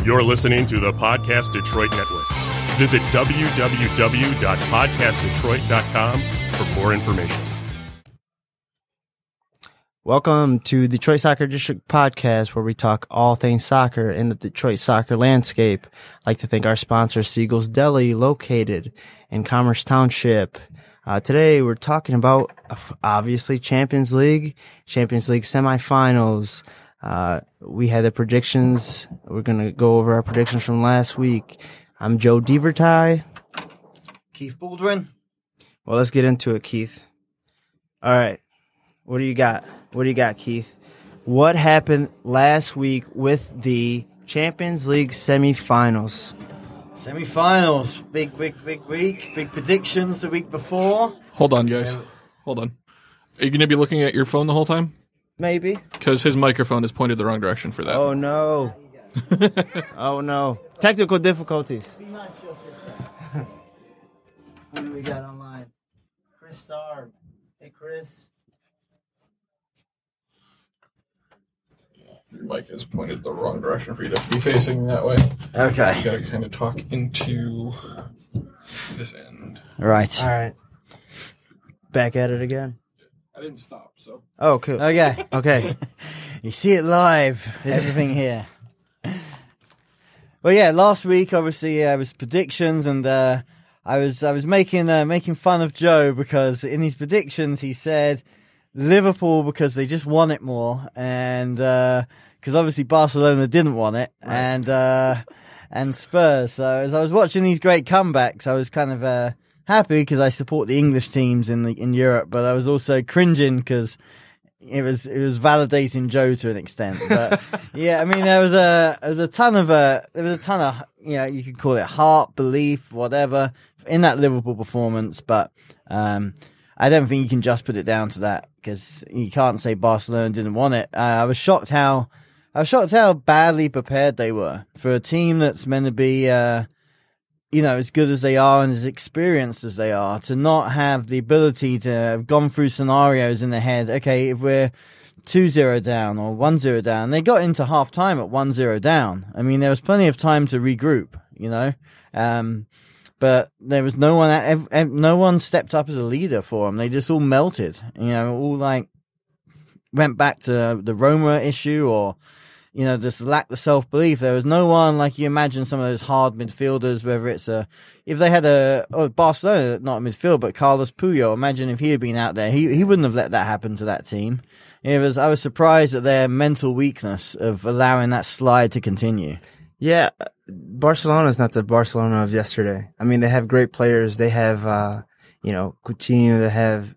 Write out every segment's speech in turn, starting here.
You're listening to the Podcast Detroit Network. Visit www.podcastdetroit.com for more information. Welcome to Detroit Soccer District Podcast, where we talk all things soccer in the Detroit soccer landscape. I'd like to thank our sponsor, Siegel's Deli, located in Commerce Township. Today, we're talking about, obviously, Champions League semifinals. We had the predictions. We're going to go over our predictions from last week. I'm Joe Divertai. Keith Baldwin. Well, let's get into it, Keith. All right. What do you got? Keith? What happened last week with the Champions League semifinals? Big week. Big predictions the week before. Hold on, guys. Hold on. Are you going to be looking at your phone the whole time? Maybe. Because his microphone is pointed the wrong direction for that. Oh, no. Oh, no. Technical difficulties. Who do we got online? Chris Sarb. Hey, Chris. Your mic is pointed the wrong direction for you to be facing that way. Okay. You got to kind of talk into this end. Right. All right. Back at it again. I didn't stop, so. Oh, cool. Okay. Okay. You see it live. Everything here. Well, yeah. Last week, obviously, was predictions, and I was making fun of Joe because in his predictions he said Liverpool because they just won it more, and because obviously Barcelona didn't want it, right. and Spurs. So as I was watching these great comebacks, I was kind of happy because I support the English teams in Europe, but I was also cringing because it was validating Joe to an extent. But yeah, I mean there was a ton of you could call it heart, belief, whatever in that Liverpool performance, but I don't think you can just put it down to that because you can't say Barcelona didn't want it. I was shocked how badly prepared they were for a team that's meant to be, as good as they are and as experienced as they are, to not have the ability to have gone through scenarios in their head. Okay, if we're 2-0 down or 1-0 down, they got into half time at 1-0 down. I mean, there was plenty of time to regroup, but there was no one stepped up as a leader for them. They just all melted, all like went back to the Roma issue or, just lack the self-belief. There was no one like you imagine some of those hard midfielders, whether it's if they had Barcelona, not a midfield, but Carlos Puyol. Imagine if he had been out there, he wouldn't have let that happen to that team. I was surprised at their mental weakness of allowing that slide to continue. Yeah, Barcelona is not the Barcelona of yesterday. I mean, they have great players. They have, Coutinho. They have,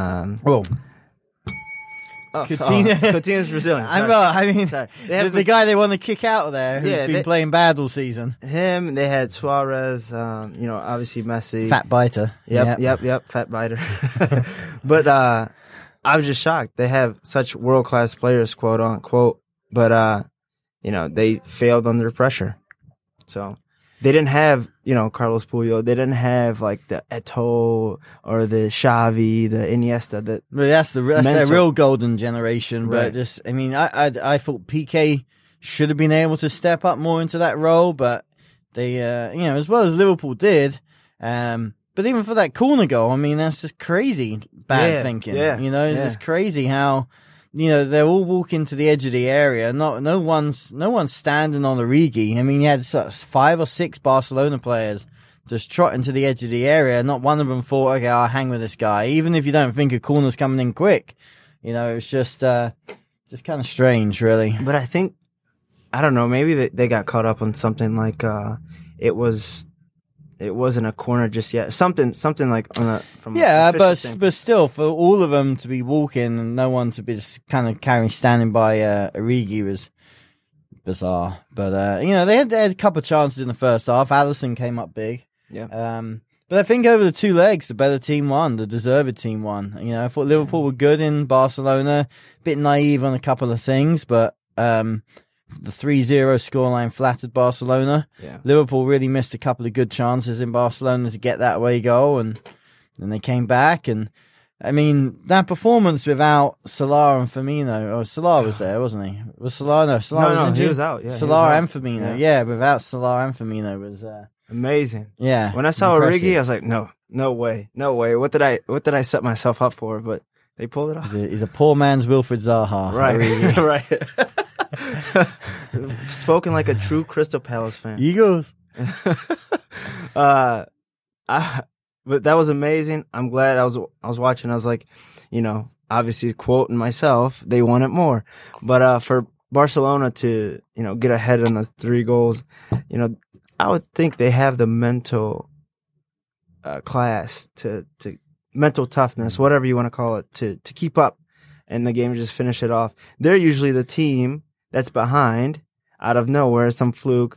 Coutinho. Coutinho's Brazilian. The guy they want to kick out of there who's been playing bad all season. Him. They had Suarez. Obviously Messi. Fat biter. Yep. Fat biter. But I was just shocked. They have such world-class players, quote unquote. But they failed under pressure. So they didn't have, Carlos Puyol. They didn't have like the Eto'o or the Xavi, the Iniesta. That's their real golden generation. Right. But I thought PK should have been able to step up more into that role, but they, as well as Liverpool did, but even for that corner goal, I mean, that's just crazy bad thinking. Yeah. It's just crazy how, they're all walking to the edge of the area. No one's standing on Origi. I mean, you had 5 or 6 Barcelona players just trotting to the edge of the area. Not one of them thought, okay, I'll hang with this guy. Even if you don't think a corner's coming in quick, it was just kind of strange, really. But I think, I don't know, maybe they got caught up on something like, it wasn't a corner just yet. Something like but still, for all of them to be walking and no one to be just kind of standing by Origi was bizarre. But they had a couple of chances in the first half. Alisson came up big. Yeah. But I think over the 2 legs, the better team won. The deserved team won. I thought Liverpool were good in Barcelona. A bit naive on a couple of things, but the 3-0 scoreline flattered Barcelona. Yeah. Liverpool really missed a couple of good chances in Barcelona to get that away goal, and then they came back. And I mean, that performance without Salah and Firmino, or Salah was there, wasn't he? Was Salah? No, Salah was injured. He was out. Yeah, Salah and Firmino. Yeah, without Salah and Firmino was amazing. Yeah. When I saw impressive. Origi, I was like, no way. What did I set myself up for? But they pulled it off. He's a poor man's Wilfred Zaha. Right. Right. Spoken like a true Crystal Palace fan. Eagles. But that was amazing. I'm glad I was watching. I was like, obviously quoting myself, they wanted more. But for Barcelona to, get ahead on the 3 goals, I would think they have the mental class to mental toughness, whatever you want to call it, to keep up in the game and just finish it off. They're usually the team that's behind out of nowhere, some fluke,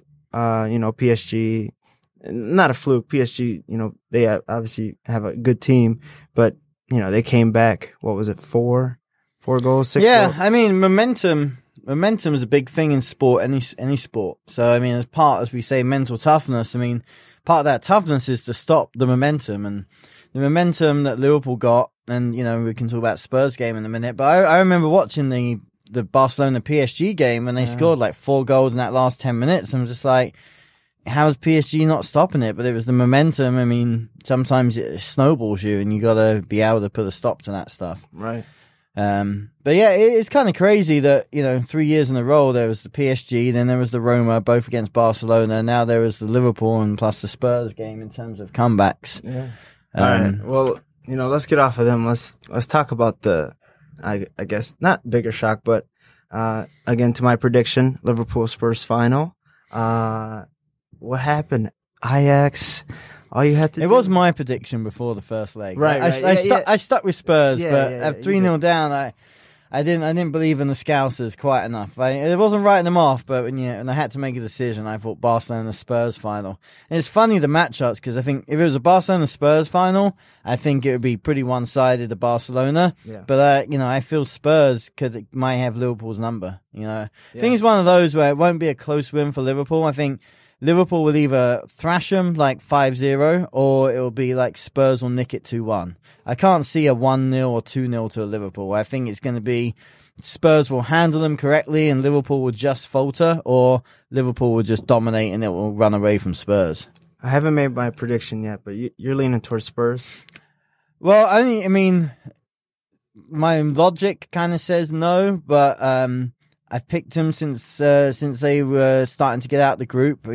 PSG. Not a fluke. PSG, they obviously have a good team, but, they came back. What was it? 4 goals, 6 goals? I mean, momentum is a big thing in sport, any sport. So, I mean, as we say, mental toughness, I mean, part of that toughness is to stop the momentum, and the momentum that Liverpool got, and, we can talk about Spurs game in a minute, but I remember watching the Barcelona PSG game when they scored like 4 goals in that last 10 minutes. I'm just like, how is PSG not stopping it? But it was the momentum. I mean, sometimes it snowballs you, and you got to be able to put a stop to that stuff. Right. But yeah, it's kind of crazy that, 3 years in a row, there was the PSG, then there was the Roma, both against Barcelona. Now there was the Liverpool and plus the Spurs game in terms of comebacks. Yeah. All right. Well, let's get off of them. Let's talk about the, I guess, not bigger shock, but, again, to my prediction, Liverpool Spurs final. What happened? Ajax, all you had to do. It was my prediction before the first leg. Right. I stuck with Spurs, but at 3-0 did. down, I didn't believe in the Scousers quite enough. It wasn't writing them off, but when I had to make a decision, I thought Barcelona Spurs final. And it's funny the matchups, because I think if it was a Barcelona Spurs final, I think it would be pretty one-sided to Barcelona. Yeah. But I feel Spurs might have Liverpool's number. I think it's one of those where it won't be a close win for Liverpool. I think Liverpool will either thrash them like 5-0, or it will be like Spurs will nick it 2-1. I can't see a 1-0 or 2-0 to Liverpool. I think it's going to be Spurs will handle them correctly and Liverpool will just falter, or Liverpool will just dominate and it will run away from Spurs. I haven't made my prediction yet, but you're leaning towards Spurs. Well, I mean, my logic kind of says no, but I've picked them since they were starting to get out the group,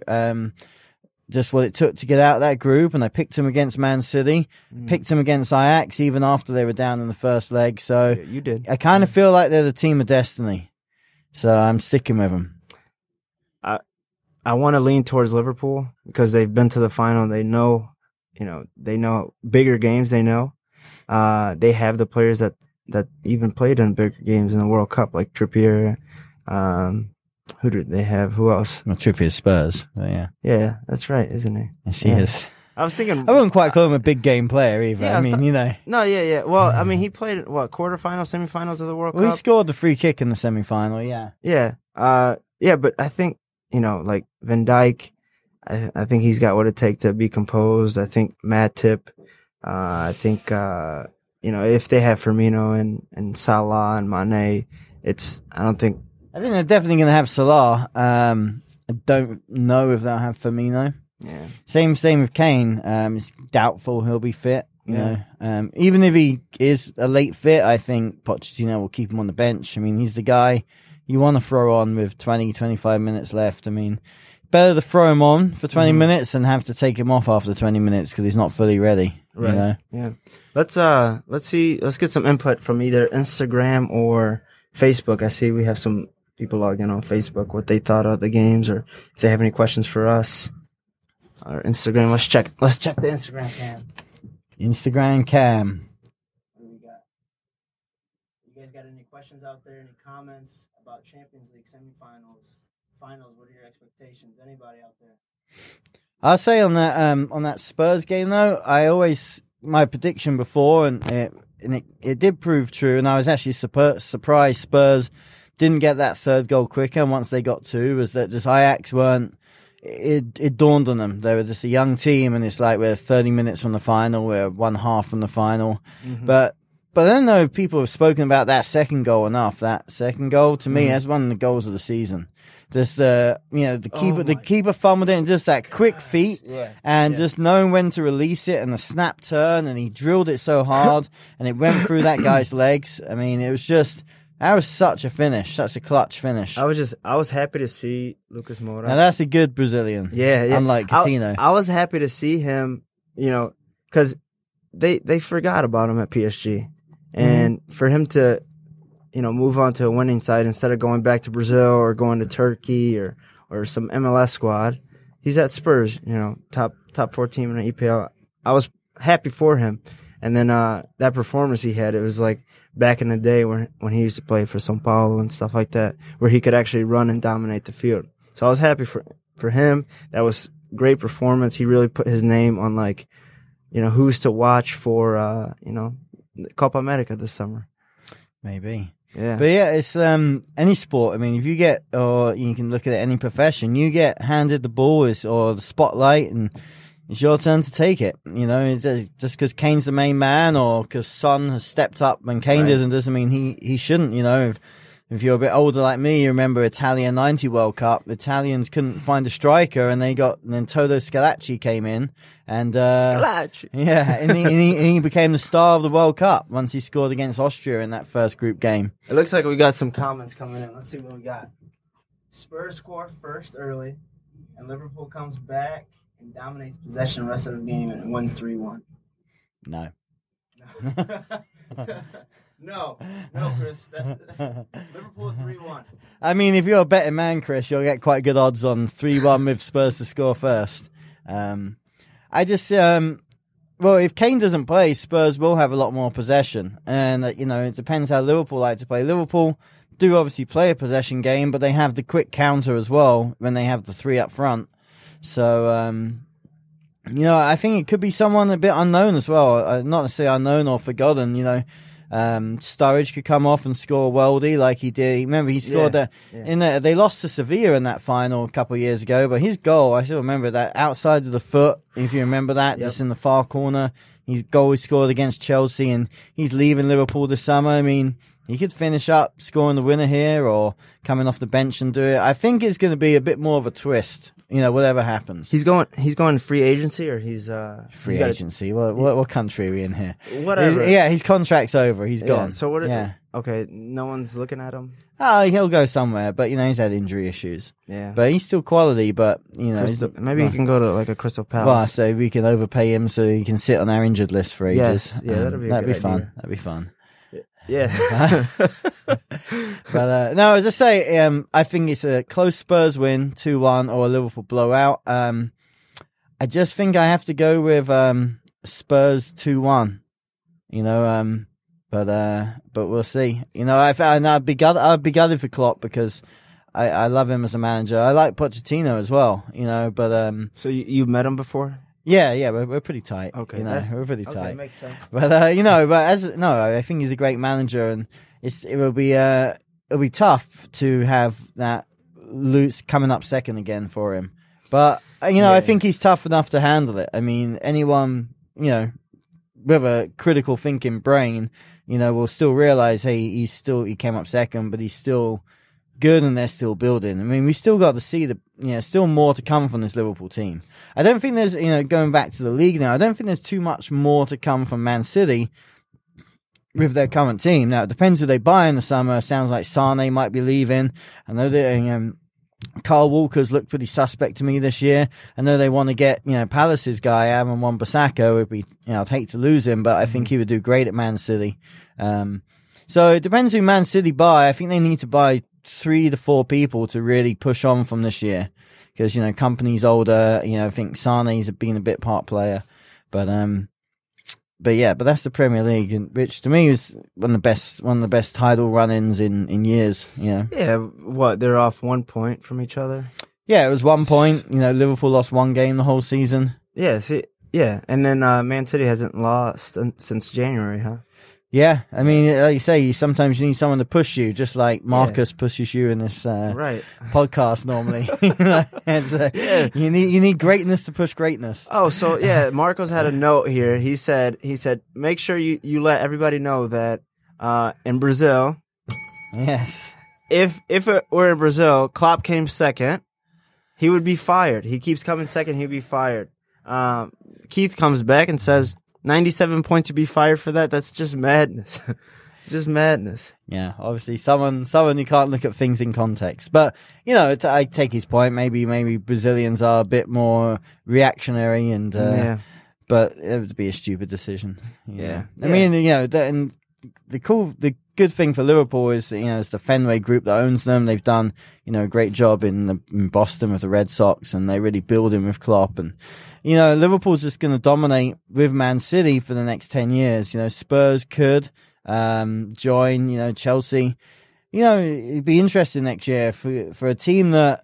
just what it took to get out of that group. And I picked them against Man City, picked them against Ajax, even after they were down in the first leg. So Yeah, you did. I kind of feel like they're the team of destiny. So I'm sticking with them. I want to lean towards Liverpool because they've been to the final. They know, they know bigger games. They know, they have the players that even played in bigger games in the World Cup, like Trippier. Who did they have? Who else? Well, Trippier's Spurs. But yeah. Yeah, that's right, isn't he? Yes, he is. I was thinking. I wouldn't quite call him a big game player either. Yeah, I mean, No, yeah. Well, I mean, he played quarterfinals, semifinals of the World Well, he Cup. scored the free kick in the semi-final, yeah. Yeah. But I think, like Van Dijk, I think he's got what it takes to be composed. I think Matip, I think, if they have Firmino and Salah and Mane, I think they're definitely going to have Salah. I don't know if they'll have Firmino. Yeah. Same with Kane. It's doubtful he'll be fit. You know, even if he is a late fit, I think Pochettino will keep him on the bench. I mean, he's the guy you want to throw on with 20, 25 minutes left. I mean, better to throw him on for 20 minutes than have to take him off after 20 minutes because he's not fully ready. Right. You know? Yeah. Let's get some input from either Instagram or Facebook. I see we have some people logged in on Facebook, what they thought of the games, or if they have any questions for us. Or Instagram. Let's check the Instagram cam. Instagram cam. What do we got? You guys got any questions out there? Any comments about Champions League semifinals, finals? What are your expectations? Anybody out there? I'll say on that Spurs game though, my prediction before, and it did prove true, and I was actually surprised Spurs didn't get that third goal quicker. And once they got two, was that just Ajax weren't it dawned on them. They were just a young team, and it's like we're 30 minutes from the final, we're one half from the final. But I don't know if people have spoken about that second goal enough. That second goal, to me, that's one of the goals of the season. Just the keeper fumbled it, and just that quick feet, and just knowing when to release it, and the snap turn, and he drilled it so hard, and it went through that guy's legs. I mean, it was just, that was such a finish, such a clutch finish. I was happy to see Lucas Moura. Now that's a good Brazilian. Yeah. Unlike Coutinho. I was happy to see him, because they forgot about him at PSG, and for him to, move on to a winning side instead of going back to Brazil or going to Turkey or some MLS squad. He's at Spurs, top 4 team in the EPL. I was happy for him. And then that performance he had, it was like back in the day when he used to play for São Paulo and stuff like that, where he could actually run and dominate the field. So I was happy for him. That was great performance. He really put his name on, like, who's to watch for, Copa America this summer. Maybe. Yeah. But yeah, it's any sport. I mean, if you get, or you can look at any profession, you get handed the ball or the spotlight, and it's your turn to take it. Just because Kane's the main man, or because Son has stepped up when Kane doesn't mean he shouldn't. If you're a bit older like me, you remember Italia 90 World Cup. The Italians couldn't find a striker, and then Toto Scalacci came in, and Scalacci. Yeah, and he became the star of the World Cup once he scored against Austria in that first group game. It looks like we got some comments coming in. Let's see what we got. Spurs score first early, and Liverpool comes back and dominates possession the rest of the game, and it wins 3-1. No. No, Chris. That's Liverpool 3-1. I mean, if you're a betting man, Chris, you'll get quite good odds on 3-1 with Spurs to score first. If Kane doesn't play, Spurs will have a lot more possession. And, it depends how Liverpool like to play. Liverpool do obviously play a possession game, but they have the quick counter as well when they have the 3 up front. So, I think it could be someone a bit unknown as well. Not necessarily unknown or forgotten, Sturridge could come off and score a worldie like he did. Remember, he scored they lost to Sevilla in that final a couple of years ago, but his goal, I still remember that outside of the foot, if you remember that, just in the far corner, his goal he scored against Chelsea, and he's leaving Liverpool this summer. I mean, he could finish up scoring the winner here or coming off the bench and do it. I think it's going to be a bit more of a twist, whatever happens. He's going free agency, or he's free agency. What country are we in here? Whatever. His contract's over. He's gone. So okay, no one's looking at him. Oh, he'll go somewhere, but he's had injury issues. Yeah, but he's still quality. But maybe he can go to like a Crystal Palace. Well, so we can overpay him so he can sit on our injured list for ages. Yes, yeah, that'd be fun. Idea. That'd be fun. Yeah. But no, as I say, I think it's a close Spurs win, 2-1, or a Liverpool blowout. I just think I have to go with Spurs 2-1. But we'll see. I'd be gutted for Klopp because I love him as a manager. I like Pochettino as well. But so you've met him before? Yeah, we're pretty tight. Okay, we're pretty tight. Okay, makes sense. But I think he's a great manager, and it'll be tough to have that loose coming up second again for him. But I think he's tough enough to handle it. I mean, anyone with a critical thinking brain, will still realize, hey, he came up second, but he's still good, and they're still building. I mean, we still got to see still more to come from this Liverpool team. I don't think there's, going back to the league now, I don't think there's too much more to come from Man City with their current team. Now, it depends who they buy in the summer. Sounds like Sane might be leaving. I know that Carl Walker's looked pretty suspect to me this year. I know they want to get, Palace's guy, Aaron Wan-Bissaka. I'd hate to lose him, but I think he would do great at Man City. So it depends who Man City buy. I think they need to buy 3 to 4 people to really push on from this year, because Kompany's older. I think Sane's been a bit part player, but that's the Premier League, which to me is one of the best title run-ins in years. Yeah, what, they're off 1 point from each other? Yeah, it was 1 point. Liverpool lost 1 game the whole season. Yeah, and then Man City hasn't lost since January, huh? Yeah, I mean, like you say, sometimes you need someone to push you, just like Marcus pushes you in this Right. podcast normally. You need greatness to push greatness. Oh, so yeah, Marcos had a note here. He said, make sure you let everybody know that in Brazil, Yes. if it were in Brazil, Klopp came second, he would be fired. He keeps coming second, he'd be fired. Keith comes back and says 97 points to be fired for that. That's just madness. Just madness. Yeah, obviously someone you can't look at things in context. But, you know, I take his point. Maybe Brazilians are a bit more reactionary and but it would be a stupid decision. Yeah. I mean, you know, and the good thing for Liverpool is, you know, it's the Fenway Group that owns them. They've done, you know, a great job in Boston with the Red Sox, and they really build in with Klopp. And, you know, Liverpool's just going to dominate with Man City for the next 10 years. You know, Spurs could join, you know, Chelsea. You know, it'd be interesting next year for a team that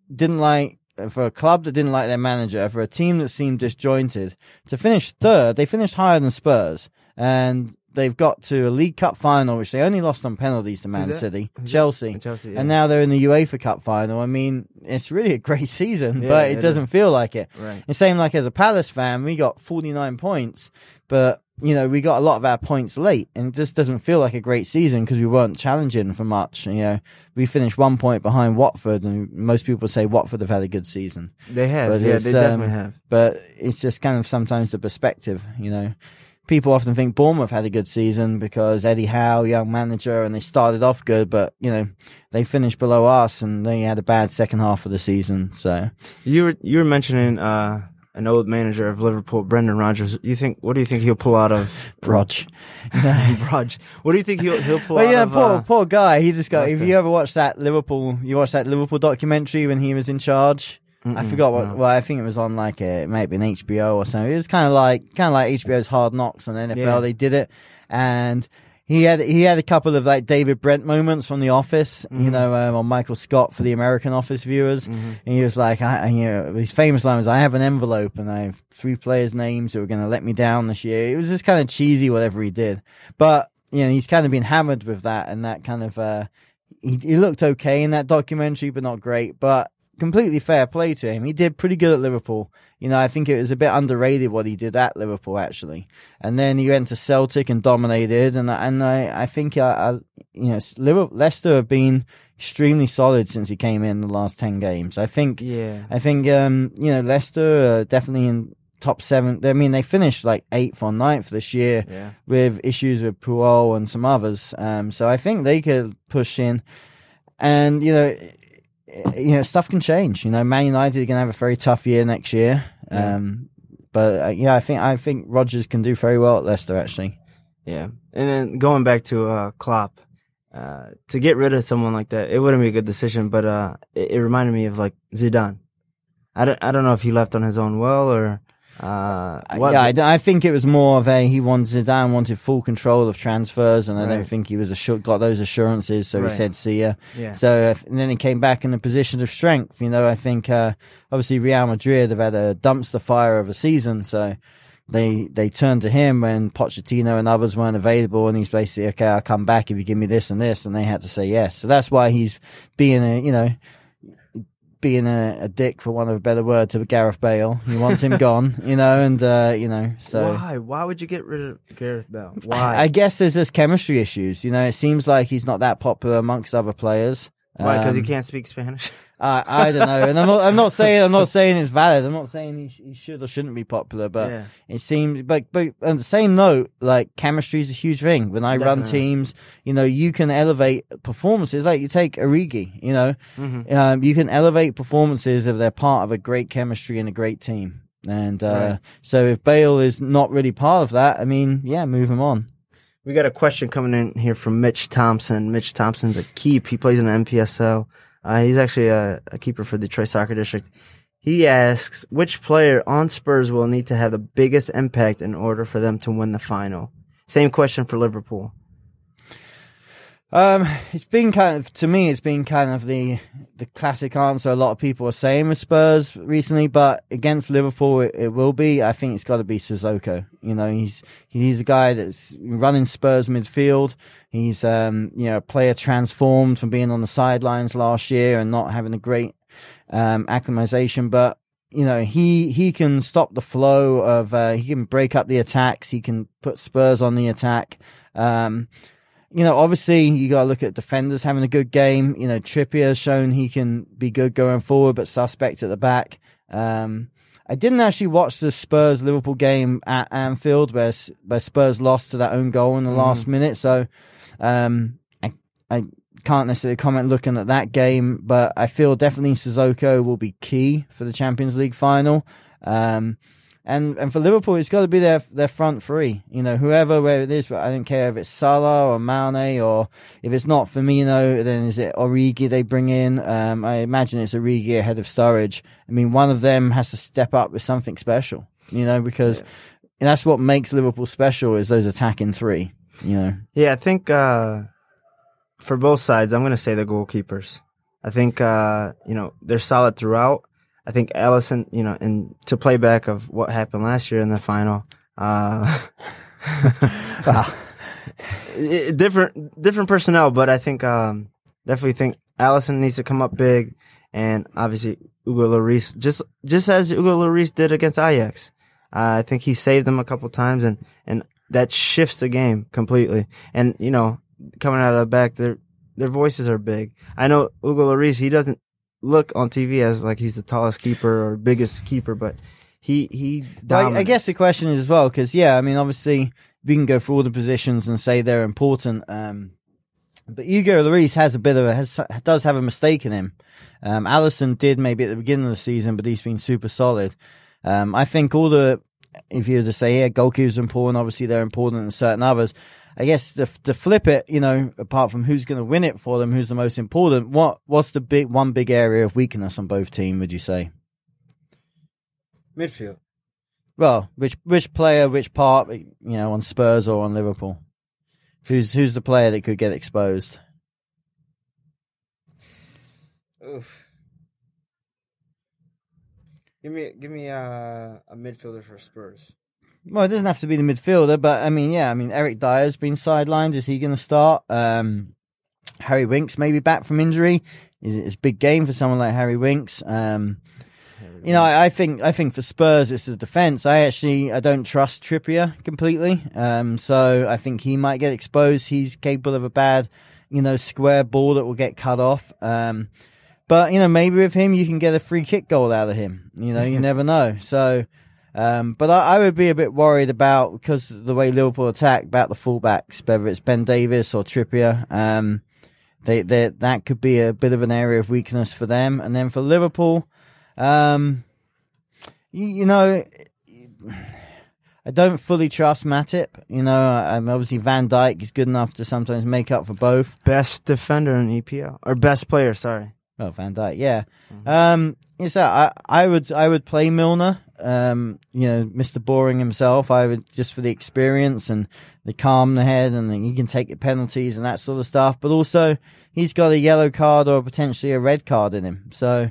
for a club that didn't like their manager, for a team that seemed disjointed, to finish third. They finished higher than Spurs, and they've got to a League Cup final, which they only lost on penalties to Man City, Chelsea. Chelsea, yeah. And now they're in the UEFA Cup final. I mean, it's really a great season, but it doesn't feel like it. Right. The same like as a Palace fan, we got 49 points, but, you know, we got a lot of our points late, and it just doesn't feel like a great season because we weren't challenging for much. You know, we finished 1 point behind Watford, and most people say Watford have had a good season. They have. But Yeah, they definitely have. But it's just kind of sometimes the perspective, you know. People often think Bournemouth had a good season because Eddie Howe, young manager, and they started off good, but, you know, they finished below us and they had a bad second half of the season. So You were mentioning an old manager of Liverpool, Brendan Rodgers. What do you think he'll pull out of Brodge? Brodge? What do you think he'll pull Well, out yeah, of? poor guy. He just got. If Leicester? you ever watched that Liverpool documentary when he was in charge. I forgot what. no. Well, I think it was on it might have been HBO or something. It was kind of like HBO's Hard Knocks on NFL. Yeah. They did it, and he had a couple of like David Brent moments from The Office, you know, on Michael Scott for the American Office viewers. And he was like, his famous line was, "I have an envelope and I have 3 players' names who are going to let me down this year." It was just kind of cheesy, whatever he did, but you know, he's kind of been hammered with that, and that kind of he looked okay in that documentary, but not great, but. Completely fair play to him. He did pretty good at Liverpool. You know, I think it was a bit underrated what he did at Liverpool, actually. And then he went to Celtic and dominated. And I think, Leicester have been extremely solid since he came in the last 10 games. I think, Leicester are definitely in top 7. I mean, they finished like 8th or 9th this year with issues with Puel and some others. So I think they could push in. And, stuff can change. You know, Man United are going to have a very tough year next year. But I think Rodgers can do very well at Leicester, actually. Yeah. And then going back to Klopp, to get rid of someone like that, it wouldn't be a good decision, but it reminded me of like Zidane. I don't know if he left on his own will or what. Yeah, I think it was more of Zidane wanted full control of transfers, and I don't think he was got those assurances, so he said, "See ya." Yeah. So and then he came back in a position of strength. You know, I think obviously Real Madrid have had a dumpster fire of a season, so they turned to him when Pochettino and others weren't available, and he's basically, "Okay, I'll come back if you give me this and this," and they had to say yes. So that's why he's being a dick, for want of a better word, to Gareth Bale. He wants him gone, so. Why would you get rid of Gareth Bale? Why? I guess there's just chemistry issues. You know, it seems like he's not that popular amongst other players. Why? Because he can't speak Spanish? I don't know. And I'm not saying it's valid. I'm not saying he should or shouldn't be popular, but it seems, but on the same note, like, chemistry is a huge thing. When I run teams, you know, you can elevate performances. Like, you take Origi, you know, you can elevate performances if they're part of a great chemistry and a great team. And, so if Bale is not really part of that, I mean, move him on. We got a question coming in here from Mitch Thompson. Mitch Thompson's a keep. He plays in the NPSL. He's actually a keeper for the Detroit Soccer District. He asks, which player on Spurs will need to have the biggest impact in order for them to win the final? Same question for Liverpool. It's been kind of, to me, it's been kind of the classic answer a lot of people are saying with Spurs recently, but against Liverpool, it will be. I think it's got to be Sissoko. You know, he's a guy that's running Spurs midfield. He's, a player transformed from being on the sidelines last year and not having a great, acclimatization, but, you know, he can stop the flow of, he can break up the attacks. He can put Spurs on the attack. You know, obviously, you got to look at defenders having a good game. You know, Trippier has shown he can be good going forward, but suspect at the back. I didn't actually watch the Spurs-Liverpool game at Anfield where Spurs lost to that own goal in the last minute. So, I can't necessarily comment looking at that game, but I feel definitely Sissoko will be key for the Champions League final. And for Liverpool, it's got to be their front three. You know, where it is, but I don't care if it's Salah or Mane, or if it's not Firmino, then is it Origi they bring in? I imagine it's Origi ahead of Sturridge. I mean, one of them has to step up with something special, you know, because that's what makes Liverpool special is those attacking three, you know. Yeah, I think for both sides, I'm going to say the goalkeepers. I think, they're solid throughout. I think Alisson, and to play back of what happened last year in the final, different personnel, but I think, definitely think Alisson needs to come up big, and obviously Hugo Lloris, just as Hugo Lloris did against Ajax. I think he saved them a couple times, and that shifts the game completely. And, coming out of the back, their voices are big. I know Hugo Lloris, he doesn't look on TV as like he's the tallest keeper or biggest keeper, but he dominates. I guess the question is as well, because obviously we can go through all the positions and say they're important, but Hugo Lloris does have a mistake in him. Alisson did maybe at the beginning of the season, but he's been super solid. I think if you were to say, goalkeepers are important, obviously they're important in certain others. I guess to flip it, apart from who's going to win it for them, who's the most important, what's the one big area of weakness on both teams, would you say? Midfield. Well, which player, which part, on Spurs or on Liverpool? Who's the player that could get exposed? Oof. Give me a midfielder for Spurs. Well, it doesn't have to be the midfielder, but Eric Dyer's been sidelined. Is he going to start? Harry Winks maybe back from injury. It's a big game for someone like Harry Winks. I think for Spurs it's the defense. I don't trust Trippier completely. So I think he might get exposed. He's capable of a bad, square ball that will get cut off. But maybe with him you can get a free kick goal out of him. You never know. So. But I would be a bit worried about, because of the way Liverpool attack, about the fullbacks, whether it's Ben Davies or Trippier. That could be a bit of an area of weakness for them. And then for Liverpool, I don't fully trust Matip. Obviously Van Dijk is good enough to sometimes make up for both. Best defender in EPL, or best player, sorry. Oh, Van Dijk, yeah. I would play Milner. Mr. Boring himself. I would, just for the experience and the calm head, and he can take the penalties and that sort of stuff. But also, he's got a yellow card or potentially a red card in him. So,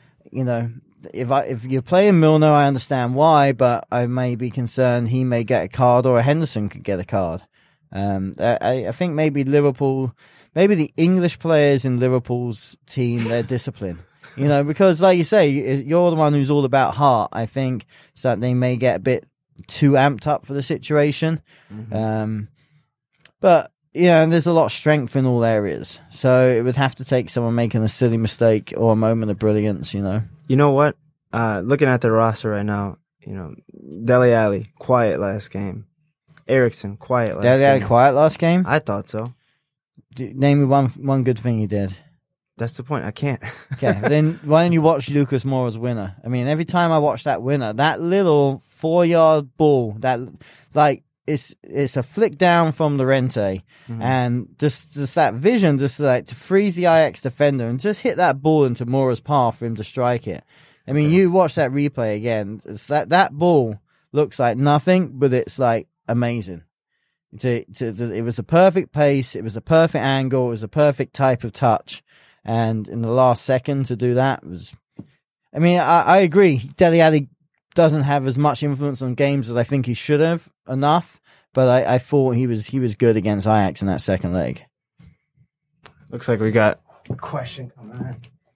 if you're playing Milner, I understand why, but I may be concerned he may get a card, or a Henderson could get a card. I think maybe the English players in Liverpool's team, their discipline. Because like you say, you're the one who's all about heart. I think so that they may get a bit too amped up for the situation. Mm-hmm. But there's a lot of strength in all areas. So it would have to take someone making a silly mistake or a moment of brilliance, You know what? Looking at the roster right now, Dele Alli, quiet last game. Eriksen, quiet last game. Dele Alli quiet last game? I thought so. Name me one good thing he did. That's the point. I can't. Okay, then why don't you watch Lucas Moura's winner? I mean, every time I watch that winner, that little 4-yard ball, it's a flick down from Llorente, and just that vision, just like to freeze the Ajax defender and just hit that ball into Moura's path for him to strike it. I mean, you watch that replay again. It's that ball looks like nothing, but it's like amazing. It was the perfect pace. It was the perfect angle. It was the perfect type of touch. And in the last second to do that was, I mean, I agree. Dele Alli doesn't have as much influence on games as I think he should have enough. But I thought he was good against Ajax in that second leg. Looks like we got a question coming in.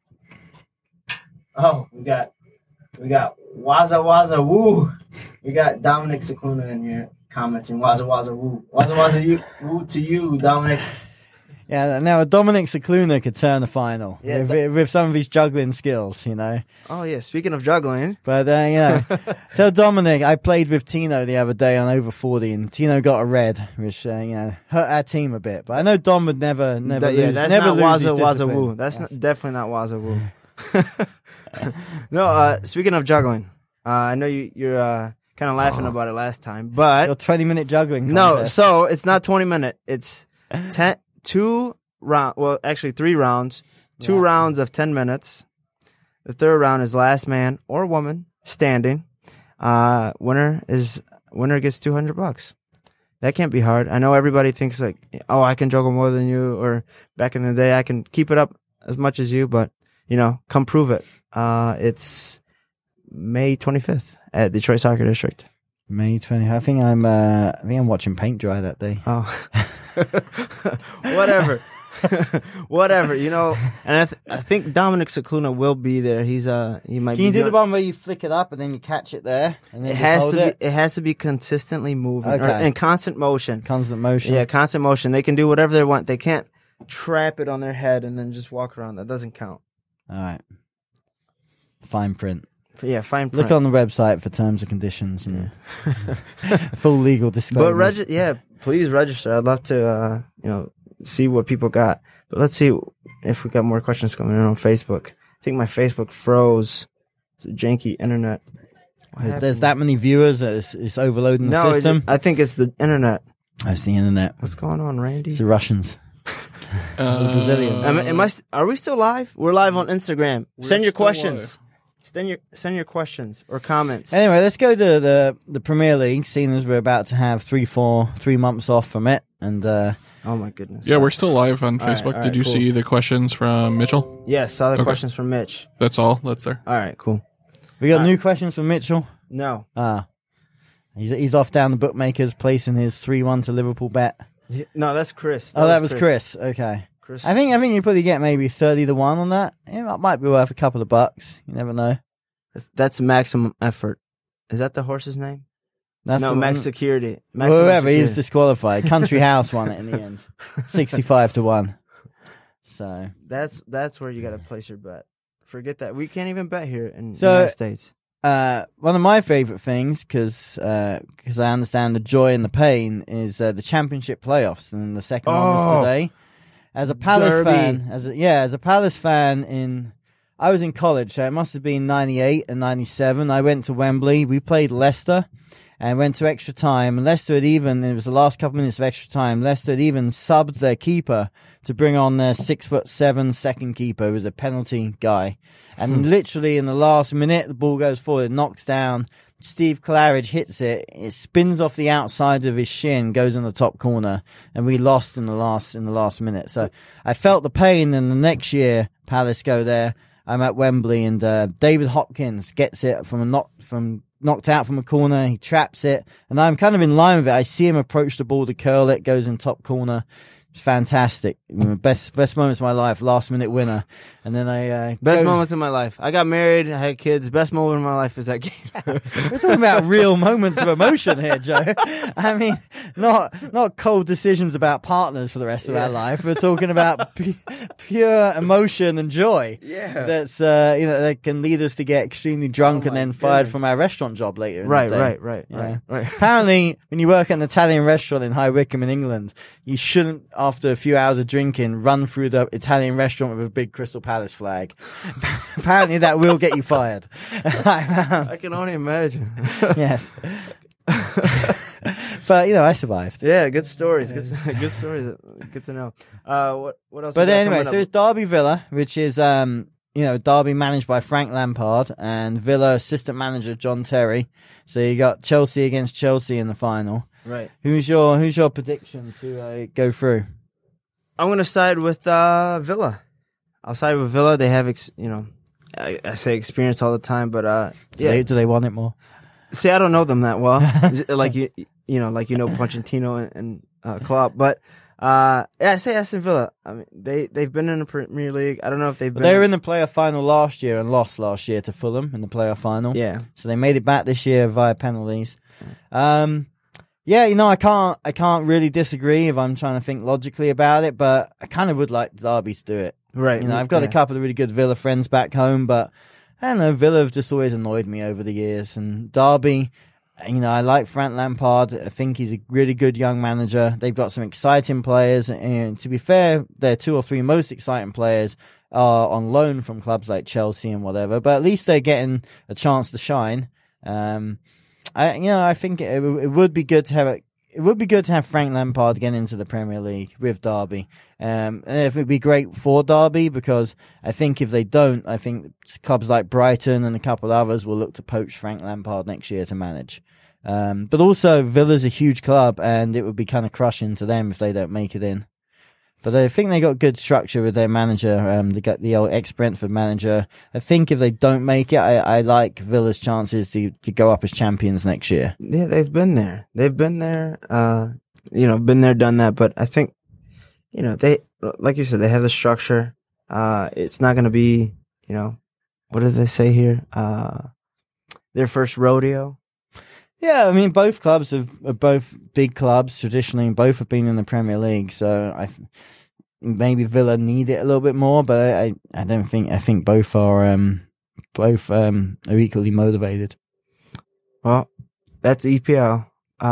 Oh, we got Waza Waza Woo. We got Dominic Scicluna in here commenting Waza Waza Woo. Waza Waza Woo to you, Dominic. Yeah, now Dominic Scicluna could turn the final Yeah, with some of his juggling skills, you know. Oh yeah, speaking of juggling, But tell Dominic I played with Tino the other day on over 40, and Tino got a red, which hurt our team a bit. But I know Dom would never lose. that's never not lose his Waza Waza discipline. Woo. That's definitely not Waza Woo. No, speaking of juggling, I know you're kind of laughing about it last time, but Your 20-minute juggling no, contest. so it's not 20-minute. It's 3 rounds, 2 rounds of 10 minutes. The third round is last man or woman standing. Winner gets $200. That can't be hard. I know everybody thinks like, oh, I can juggle more than you, or back in the day I can keep it up as much as you, but come prove it. It's May 25th at Detroit Soccer District. May 20. I think I'm watching paint dry that day. Oh, whatever. Whatever, and I think Dominic Scicluna will be there. He might. Can you do the one where you flick it up and then you catch it there, and then It just has hold to it? be. It has to be consistently moving Okay. in constant motion. Constant motion. Yeah, constant motion. They can do whatever they want. They can't trap it on their head and then just walk around. That doesn't count. All right. Fine print. Yeah, fine print. Look on the website for terms and conditions and full legal disclaimers. But please register. I'd love to see what people got. But let's see if we got more questions coming in on Facebook. I think my Facebook froze. It's a janky internet. There's that many viewers that it's overloading the system. I think it's the internet. That's the internet. What's going on, Randy? It's the Russians. The Brazilians. Are we still live? We're live on Instagram. Send your still questions. Send your questions or comments. Anyway, let's go to the Premier League, seeing as we're about to have 3 months off from it. And oh my goodness. Yeah, we're still live on All right, Facebook. all Did right, you cool. see the questions from Mitchell? Yes, saw the Okay. questions from Mitch. That's all that's there. All right, cool. we got new questions from Mitchell. No. He's off down the bookmakers, placing his 3-1 to Liverpool bet. No, that's Chris. That was Chris. Okay. Chris. I think you probably get maybe 30 to 1 on that. It might be worth a couple of bucks. You never know. That's maximum effort. Is that the horse's name? That's no, the Max one. Security. Whoever, he was Security. disqualified. Country House won it in the end. 65 to 1. So That's where you got to place your bet. Forget that. We can't even bet here in the So- United States. one of my favorite things, because I understand the joy and the pain, is the championship playoffs, and the second one was today. As a Palace Derby. fan, as a Palace fan I was in college, so it must have been 98 and 97. I went to Wembley. We played Leicester and went to extra time. And Leicester had it was the last couple minutes of extra time. Leicester had even subbed their keeper to bring on their 6'7" second keeper, who was a penalty guy. And literally in the last minute, the ball goes forward, knocks down. Steve Claridge hits it. It spins off the outside of his shin, goes in the top corner, and we lost in the last minute. So I felt the pain. And the next year, Palace go there. I'm at Wembley, and David Hopkins gets it knocked out from a corner. He traps it, and I'm kind of in line with it. I see him approach the ball to curl it, goes in top corner. It's fantastic. Best moments of my life. Last minute winner, and then Best moments in my life. I got married. I had kids. Best moment of my life is that game. We're talking about real moments of emotion here, Joe. I mean, not cold decisions about partners for the rest of our life. We're talking about pure emotion and joy. Yeah. That's that can lead us to get extremely drunk Oh and then my fired goodness. from our restaurant job later. In Right, the day. right. Yeah. Right. Apparently, when you work at an Italian restaurant in High Wycombe in England, you shouldn't, after a few hours of drinking, run through the Italian restaurant with a big Crystal Palace flag. Apparently, that will get you fired. I can only imagine. Yes. But, I survived. Yeah, good stories. Good stories. Good to know. What else? But we got anyway, coming so up? it's Derby Villa, which is Derby managed by Frank Lampard and Villa assistant manager John Terry. So you got Chelsea against Chelsea in the final. Right. Who's your prediction to go through? I'm going to side with Villa. I'll side with Villa. They have, I say experience all the time, but Do they want it more? See, I don't know them that well, like Pochettino and Klopp, but I say Aston Villa. I mean, they've been in the Premier League. I don't know if they've been. They were in the playoff final last year and lost last year to Fulham in the playoff final. Yeah. So they made it back this year via penalties. I can't really disagree if I'm trying to think logically about it, but I kind of would like Derby to do it. Right. I've got a couple of really good Villa friends back home, but I don't know, Villa have just always annoyed me over the years. And Derby, I like Frank Lampard. I think he's a really good young manager. They've got some exciting players. And to be fair, their 2 or 3 most exciting players are on loan from clubs like Chelsea and whatever. But at least they're getting a chance to shine. I think it would be good to have it. It would be good to have Frank Lampard get into the Premier League with Derby. And it would be great for Derby because I think if they don't, I think clubs like Brighton and a couple others will look to poach Frank Lampard next year to manage. But also Villa's a huge club and it would be kind of crushing to them if they don't make it in. But I think they got good structure with their manager. They got the old ex-Brentford manager. I think if they don't make it, I like Villa's chances to go up as champions next year. Yeah, they've been there. Been there, done that. But I think, they, like you said, they have the structure. It's not going to be, what do they say here? Their first rodeo. Yeah, I mean, both clubs are both big clubs traditionally, and both have been in the Premier League. So maybe Villa need it a little bit more, but I don't think. I think both are equally motivated. Well, that's EPL.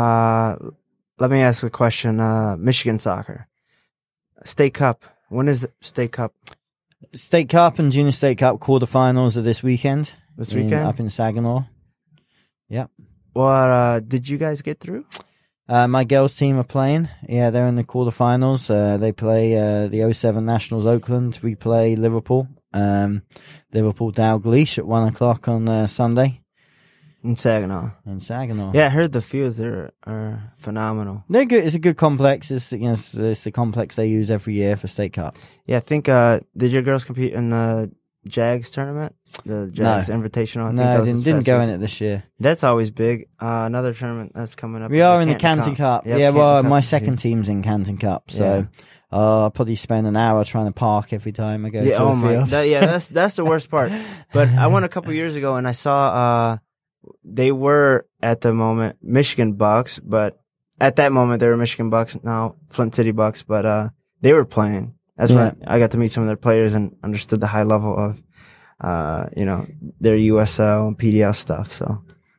Let me ask a question. Michigan soccer, State Cup. When is the State Cup? State Cup and Junior State Cup quarterfinals are this weekend. Up in Saginaw. Yep. What did you guys get through? My girls' team are playing. Yeah, they're in the quarterfinals. They play the 07 Nationals Oakland. We play Liverpool. Liverpool Dalglish at 1:00 on Sunday. In Saginaw. Yeah, I heard the fields there are phenomenal. They're good. It's a good complex. It's the complex they use every year for State Cup. Yeah, I think. Did your girls compete in the Jags tournament? The Jags Invitational? I didn't go in it this year. That's always big. Another tournament that's coming up. We are in the Canton Cup. Yep, yeah, well, Canton my Cup second team's in Canton Cup, so I'll probably spend an hour trying to park every time I go to a field. That's the worst part. But I went a couple years ago and I saw they were at the moment Michigan Bucks, but at that moment they were Michigan Bucks, now Flint City Bucks, but they were playing. That's when I got to meet some of their players and understood the high level of their USL and PDL stuff. So,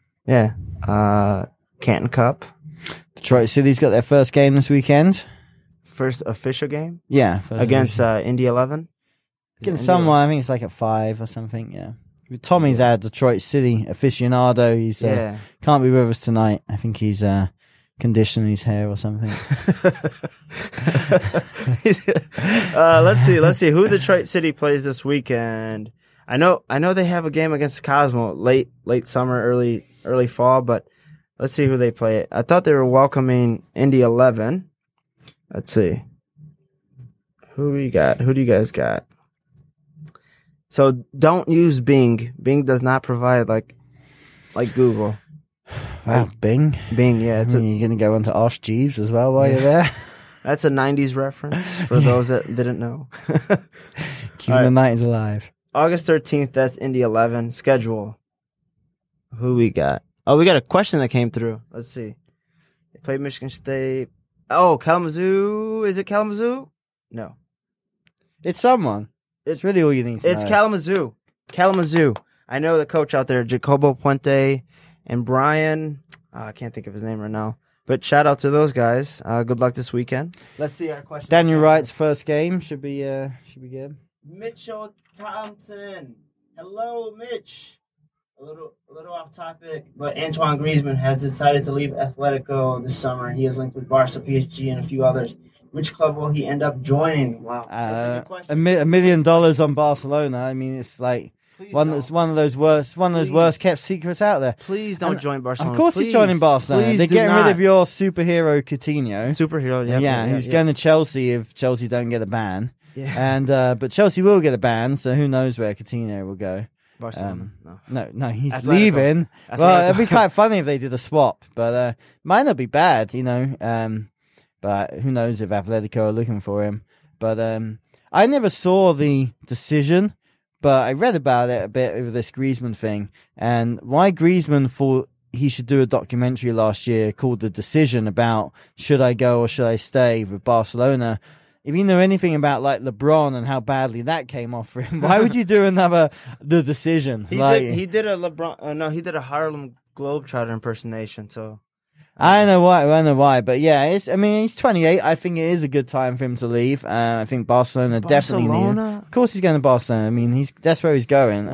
Canton Cup. Detroit City's got their first game this weekend. First official game? Yeah. Against Indy 11? Against someone, I think it's like at 5 or something, yeah. Tommy's our Detroit City aficionado. He's can't be with us tonight. I think he's conditioning his hair or something. Let's see who Detroit City plays this weekend. I know they have a game against Cosmo late summer, early fall, but let's see who they play. I thought they were welcoming Indy 11. Let's see. Who do you got? Who do you guys got? So don't use Bing. Bing does not provide like Google. Wow, Bing. Bing, yeah. You're going to go on to Ask Jeeves as well while you're there? That's a 90s reference for those that didn't know. Keeping the 90s alive. August 13th, that's Indy 11. Schedule. Who we got? Oh, we got a question that came through. Let's see. They played Michigan State. Oh, Kalamazoo. Is it Kalamazoo? No. It's someone. It's really all you need to know. It's Kalamazoo. I know the coach out there, Jacobo Puente and Brian. I can't think of his name right now. But shout out to those guys. Good luck this weekend. Let's see our question. Daniel Wright's first game should be good. Mitchell Thompson. Hello, Mitch. A little off topic, but Antoine Griezmann has decided to leave Atletico this summer. He is linked with Barca, PSG, and a few others. Which club will he end up joining? Wow, that's a good question. $1 million on Barcelona. I mean, it's like it's one of those worst kept secrets out there. Please don't join Barcelona. Of course, he's joining Barcelona. They're getting rid of your superhero Coutinho. Superhero, who's going to Chelsea if Chelsea don't get a ban. Yeah. And but Chelsea will get a ban, so who knows where Coutinho will go. Barcelona. No, he's Atletico. leaving. Atletico. Well, it'd be quite funny if they did a swap, but might not be bad, you know. But who knows if Atletico are looking for him. But I never saw the decision, but I read about it a bit over this Griezmann thing, and why Griezmann thought he should do a documentary last year called The Decision about should I go or should I stay with Barcelona. If you know anything about like LeBron and how badly that came off for him, why would you do another The Decision? He did a LeBron. He did a Harlem Globetrotter impersonation. So I know why, but yeah, he's 28. I think it is a good time for him to leave. I think Barcelona definitely need him. Of course, he's going to Barcelona. I mean, that's where he's going.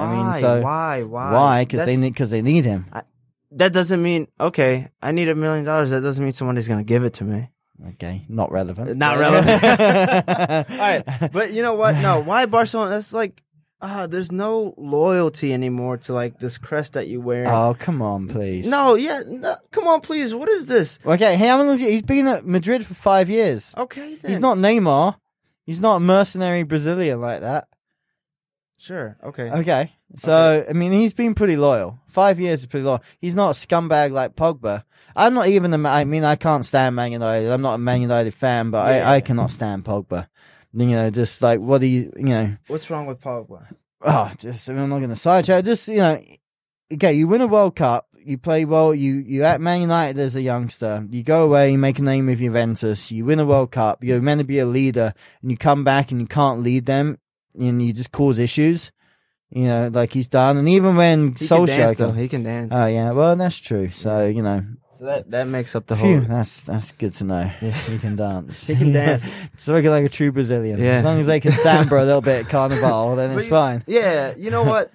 Why? Because they need him. That doesn't mean okay. I need $1 million. That doesn't mean somebody's going to give it to me. Okay, not relevant. Not relevant. All right, but you know what? No, why Barcelona? That's like, there's no loyalty anymore to like this crest that you wear. Oh, come on, please. No, come on, please. What is this? Okay, he's been at Madrid for 5 years. Okay, then. He's not Neymar. He's not a mercenary Brazilian like that. Sure. Okay. Okay. So, I mean, he's been pretty loyal. 5 years is pretty loyal. He's not a scumbag like Pogba. I'm not even I can't stand Man United. I'm not a Man United fan, but I cannot stand Pogba. You know, just like, what do you know? What's wrong with Pogba? Oh, I'm not going to sidetrack. Just, you know, okay, you win a World Cup. You play well. You at Man United as a youngster. You go away, you make a name with Juventus. You win a World Cup. You're meant to be a leader, and you come back and you can't lead them, and you just cause issues. You know, like he's done. And even when Solskjaer, he can dance. Oh yeah, well that's true. So you know, so that makes up the whole. That's good to know. Yeah. He can dance. He can dance. So like a true Brazilian. Yeah. As long as they can samba a little bit at Carnival, then it's fine. Yeah, you know what?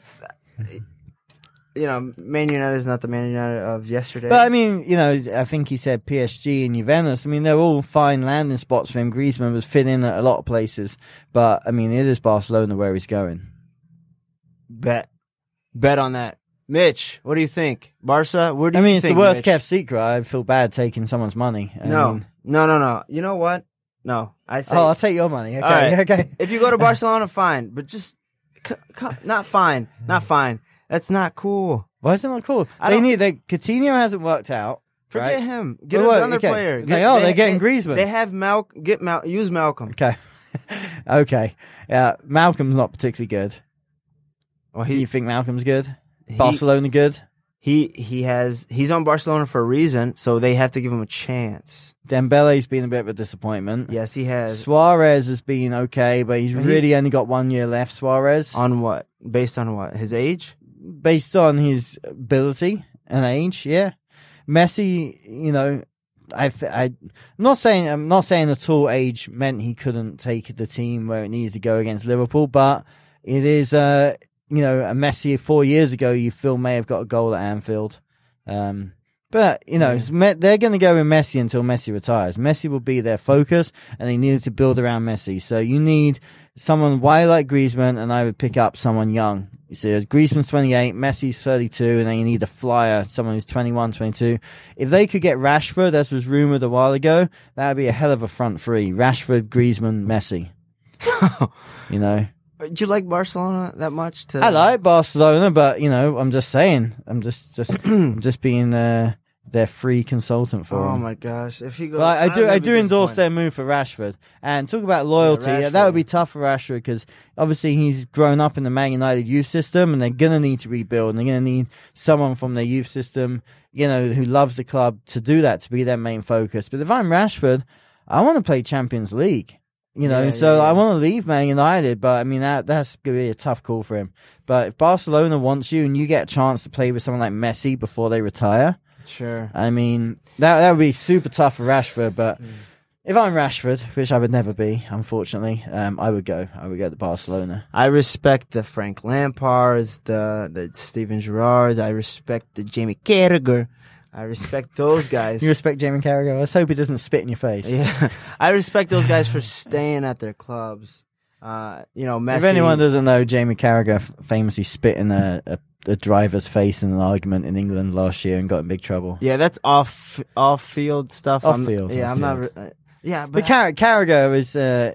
You know, Man United is not the Man United of yesterday. But I mean, you know, I think he said PSG and Juventus. I mean, they're all fine landing spots for him. Griezmann was fit in at a lot of places, but I mean, it is Barcelona where he's going. Bet on that. Mitch, what do you think? Barca, where do you think? It's the worst kept secret. I feel bad taking someone's money. No. You know what? No, I say. I'll take your money. Okay, right. Okay. If you go to Barcelona, fine, but just not fine. That's not cool. Why is it not cool? Coutinho hasn't worked out. Forget right? him. Get another player. They're getting Griezmann. They have use Malcolm. Okay. Okay. Yeah, Malcolm's not particularly good. Well, you think Malcolm's good? Barcelona good? He's on Barcelona for a reason, so they have to give him a chance. Dembele's been a bit of a disappointment. Yes, he has. Suarez has been okay, but he's really only got 1 year left, Suarez. On what? Based on what? His age? Based on his ability and age, yeah. Messi, you know, I'm not saying at all age meant he couldn't take the team where it needed to go against Liverpool, but it is, you know, a Messi 4 years ago, you feel may have got a goal at Anfield. But, you know, they're going to go with Messi until Messi retires. Messi will be their focus, and they needed to build around Messi. So you need someone wide like Griezmann, and I would pick up someone young. You see, Griezmann's 28, Messi's 32, and then you need a flyer, someone who's 21, 22. If they could get Rashford, as was rumoured a while ago, that would be a hell of a front three. Rashford, Griezmann, Messi. You know? Do you like Barcelona that much? I like Barcelona, but you know, I'm just saying, I'm just being their free consultant for them. Oh my gosh! If he goes, I do endorse their move for Rashford. And talk about loyalty. Yeah, that would be tough for Rashford because obviously he's grown up in the Man United youth system, and they're gonna need to rebuild. And they're gonna need someone from their youth system, you know, who loves the club to do that, to be their main focus. But if I'm Rashford, I want to play Champions League. You know, I want to leave Man United, but I mean, that's going to be a tough call for him. But if Barcelona wants you and you get a chance to play with someone like Messi before they retire, sure. I mean, that would be super tough for Rashford. But if I'm Rashford, which I would never be, unfortunately, I would go to Barcelona. I respect the Frank Lampards, the Steven Gerrards. I respect the Jamie Carragher. I respect those guys. You respect Jamie Carragher? Let's hope he doesn't spit in your face. Yeah, I respect those guys for staying at their clubs. Messi. If anyone doesn't know, Jamie Carragher famously spit in a driver's face in an argument in England last year and got in big trouble. Yeah, that's off-field stuff. Off-field. I'm not. But Carragher is,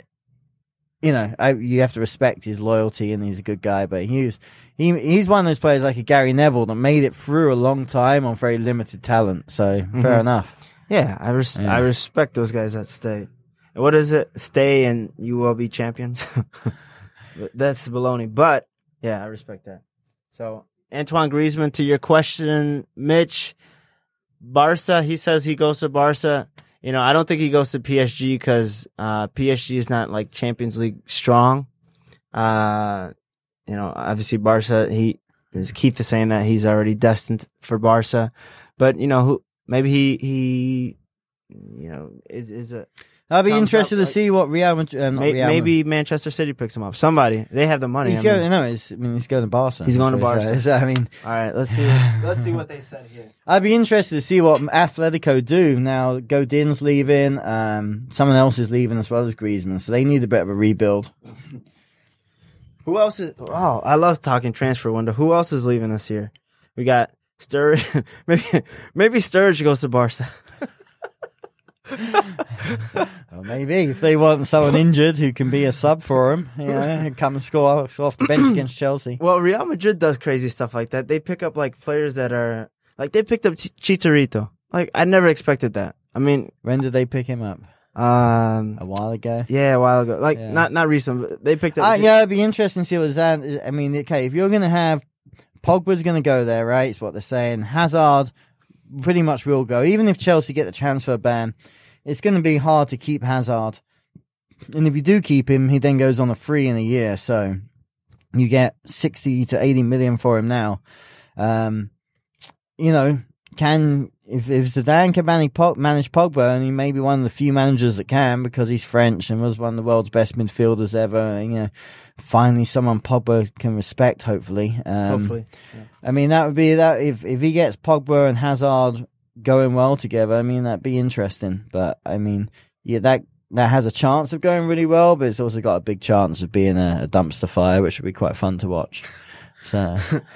you have to respect his loyalty and he's a good guy. But he's one of those players like a Gary Neville that made it through a long time on very limited talent. So fair enough. Yeah, I respect those guys that stay. What is it? Stay and you will be champions. That's baloney. But yeah, I respect that. So Antoine Griezmann, to your question, Mitch, Barca. He says he goes to Barca. I don't think he goes to PSG because PSG is not like Champions League strong. Obviously Barca. Keith is saying that he's already destined for Barca, but maybe he is a. I'll be interested to see what Real Madrid. Maybe Manchester City picks him up. Somebody, they have the money. He's going to Barca. He's going to Barca. All right, let's see what they said here. I'd be interested to see what Atletico do now. Godin's leaving. Someone else is leaving as well as Griezmann, so they need a bit of a rebuild. Who else is? Oh, I love talking transfer window. Who else is leaving this year? We got Sturridge. maybe Sturridge goes to Barca. Well, maybe if they want someone injured who can be a sub for him, come and score off the bench against Chelsea. Well, Real Madrid does crazy stuff like that. They pick up like players that are like they picked up Chicharito. Like I never expected that. I mean, when did they pick him up? A while ago. Yeah, a while ago. Like not recent. But they picked up. It'd be interesting to see what that. I mean, okay, if you're gonna have Pogba's gonna go there, right? It's what they're saying. Hazard pretty much will go, even if Chelsea get the transfer ban. It's going to be hard to keep Hazard. And if you do keep him, he then goes on a free in a year. So you get 60 to 80 million for him now. If Zidane can manage Pogba, and he may be one of the few managers that can because he's French and was one of the world's best midfielders ever, and, finally someone Pogba can respect, hopefully. Hopefully. Yeah. I mean, that would be that if he gets Pogba and Hazard going well together, I mean, that'd be interesting. But I mean, that has a chance of going really well, but it's also got a big chance of being a dumpster fire, which would be quite fun to watch. So,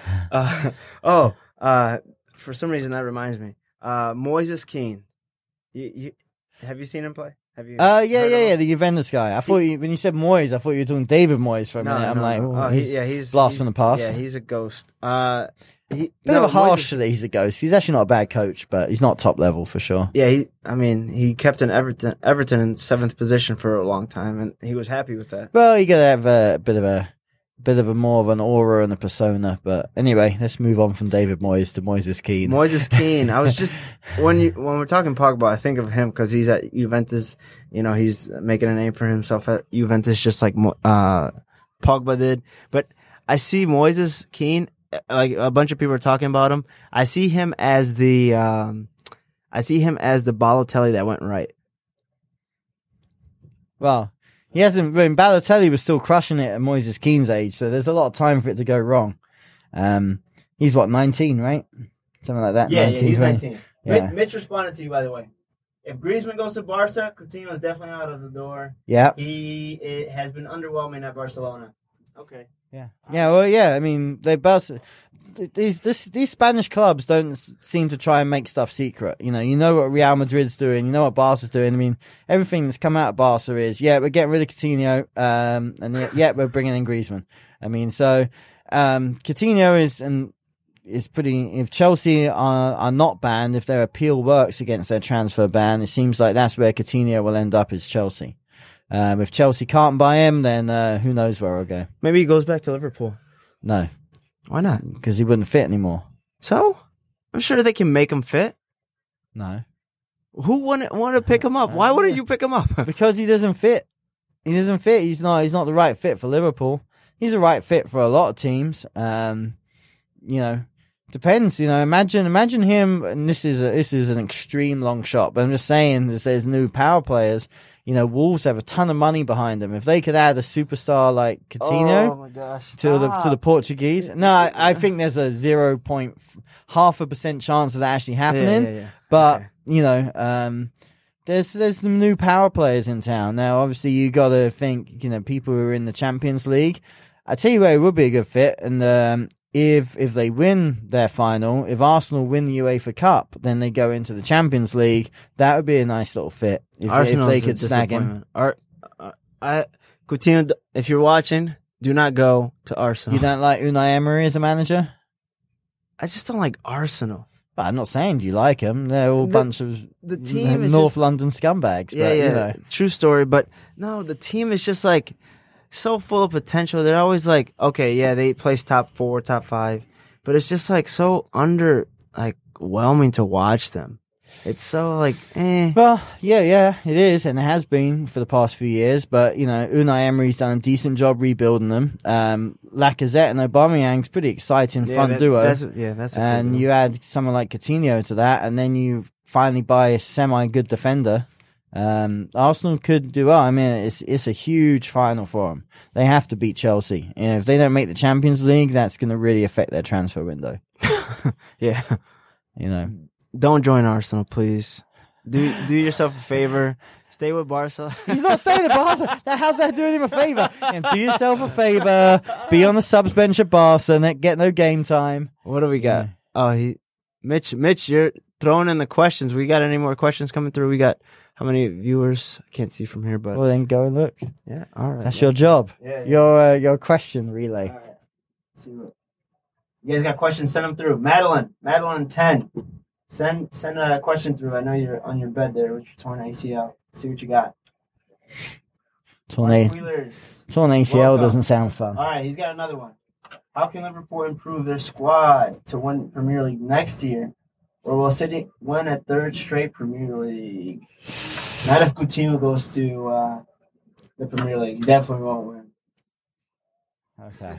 for some reason that reminds me, Moises Kean. Have you seen him play? Have you? Yeah, the Juventus guy. I thought when you said Moyes, I thought you were talking David Moyes for a minute. He's blast from the past. Yeah, he's a ghost. Bit of a harsh that he's a ghost. He's actually not a bad coach, but he's not top level for sure. Yeah, he kept in Everton in 7th position for a long time, and he was happy with that. Well, you got to have a bit of a more of an aura and a persona. But anyway, let's move on from David Moyes to Moises Kean. Moises Kean. I was just when we're talking Pogba, I think of him because he's at Juventus. He's making a name for himself at Juventus, just like Pogba did. But I see Moises Kean. Like a bunch of people are talking about him. I see him as the Balotelli that went right. Well, he hasn't. When Balotelli was still crushing it at Moises Kean's age, so there's a lot of time for it to go wrong. He's 19, right? Something like that. Yeah, he's 19. Yeah. Mitch responded to you, by the way. If Griezmann goes to Barca, Coutinho is definitely out of the door. Yeah. It has been underwhelming at Barcelona. Okay. Yeah. Yeah. Well, yeah. I mean, these Spanish clubs don't seem to try and make stuff secret. You know what Real Madrid's doing. You know what Barca's doing. I mean, everything that's come out of Barca is, we're getting rid of Coutinho, and we're bringing in Griezmann. I mean, so Coutinho is pretty. If Chelsea are not banned, if their appeal works against their transfer ban, it seems like that's where Coutinho will end up, is Chelsea. If Chelsea can't buy him, then who knows where he'll go. Maybe he goes back to Liverpool. No. Why not? Because he wouldn't fit anymore. So? I'm sure they can make him fit. No. Who wouldn't want to pick him up? Why wouldn't you pick him up? Because he doesn't fit. He doesn't fit. He's not the right fit for Liverpool. He's the right fit for a lot of teams. Depends, imagine him, and this is an extreme long shot, but I'm just saying, there's new power players. Wolves have a ton of money behind them. If they could add a superstar like Coutinho to the Portuguese, no, I think there's a 0.5% chance of that actually happening. Yeah. But there's some new power players in town now. Obviously, you got to think, people who are in the Champions League. I tell you where it would be a good fit, and if they win their final, if Arsenal win the UEFA Cup, then they go into the Champions League. That would be a nice little fit if they could snag him. Coutinho, if you're watching, do not go to Arsenal. You don't like Unai Emery as a manager? I just don't like Arsenal. But I'm not saying do you like them. They're all a bunch of the team is North London scumbags. Yeah, but, true story. But no, the team is just like so full of potential. They're always like, okay, yeah, they place top 4, top 5, but it's just like so overwhelming to watch them. It's so like, eh. Well, yeah, it is, and it has been for the past few years. But Unai Emery's done a decent job rebuilding them. Lacazette and Aubameyang's pretty exciting front duo. That's and you add someone like Coutinho to that, and then you finally buy a semi-good defender. Arsenal could do well. I mean, it's a huge final for them. They have to beat Chelsea. And if they don't make the Champions League, that's going to really affect their transfer window. Yeah. Don't join Arsenal, please. Do yourself a favor. Stay with Barca. He's not staying at Barca. How's that doing him a favor? And do yourself a favor. Be on the subs bench at Barca and get no game time. What do we got? Oh, Mitch, you're throwing in the questions. We got any more questions coming through? We got how many viewers? I can't see from here, but well, then go and look. Yeah, all right. That's your job. Yeah. Your question relay. All right. Let's see what you guys got. Questions? Send them through. Madeline 10. Send a question through. I know you're on your bed there with your torn ACL. Let's see what you got. Torn ACL doesn't sound fun. All right, he's got another one. How can Liverpool improve their squad to win Premier League next year? Or will City win a third straight Premier League? Not if Coutinho goes to the Premier League. He definitely won't win. Okay.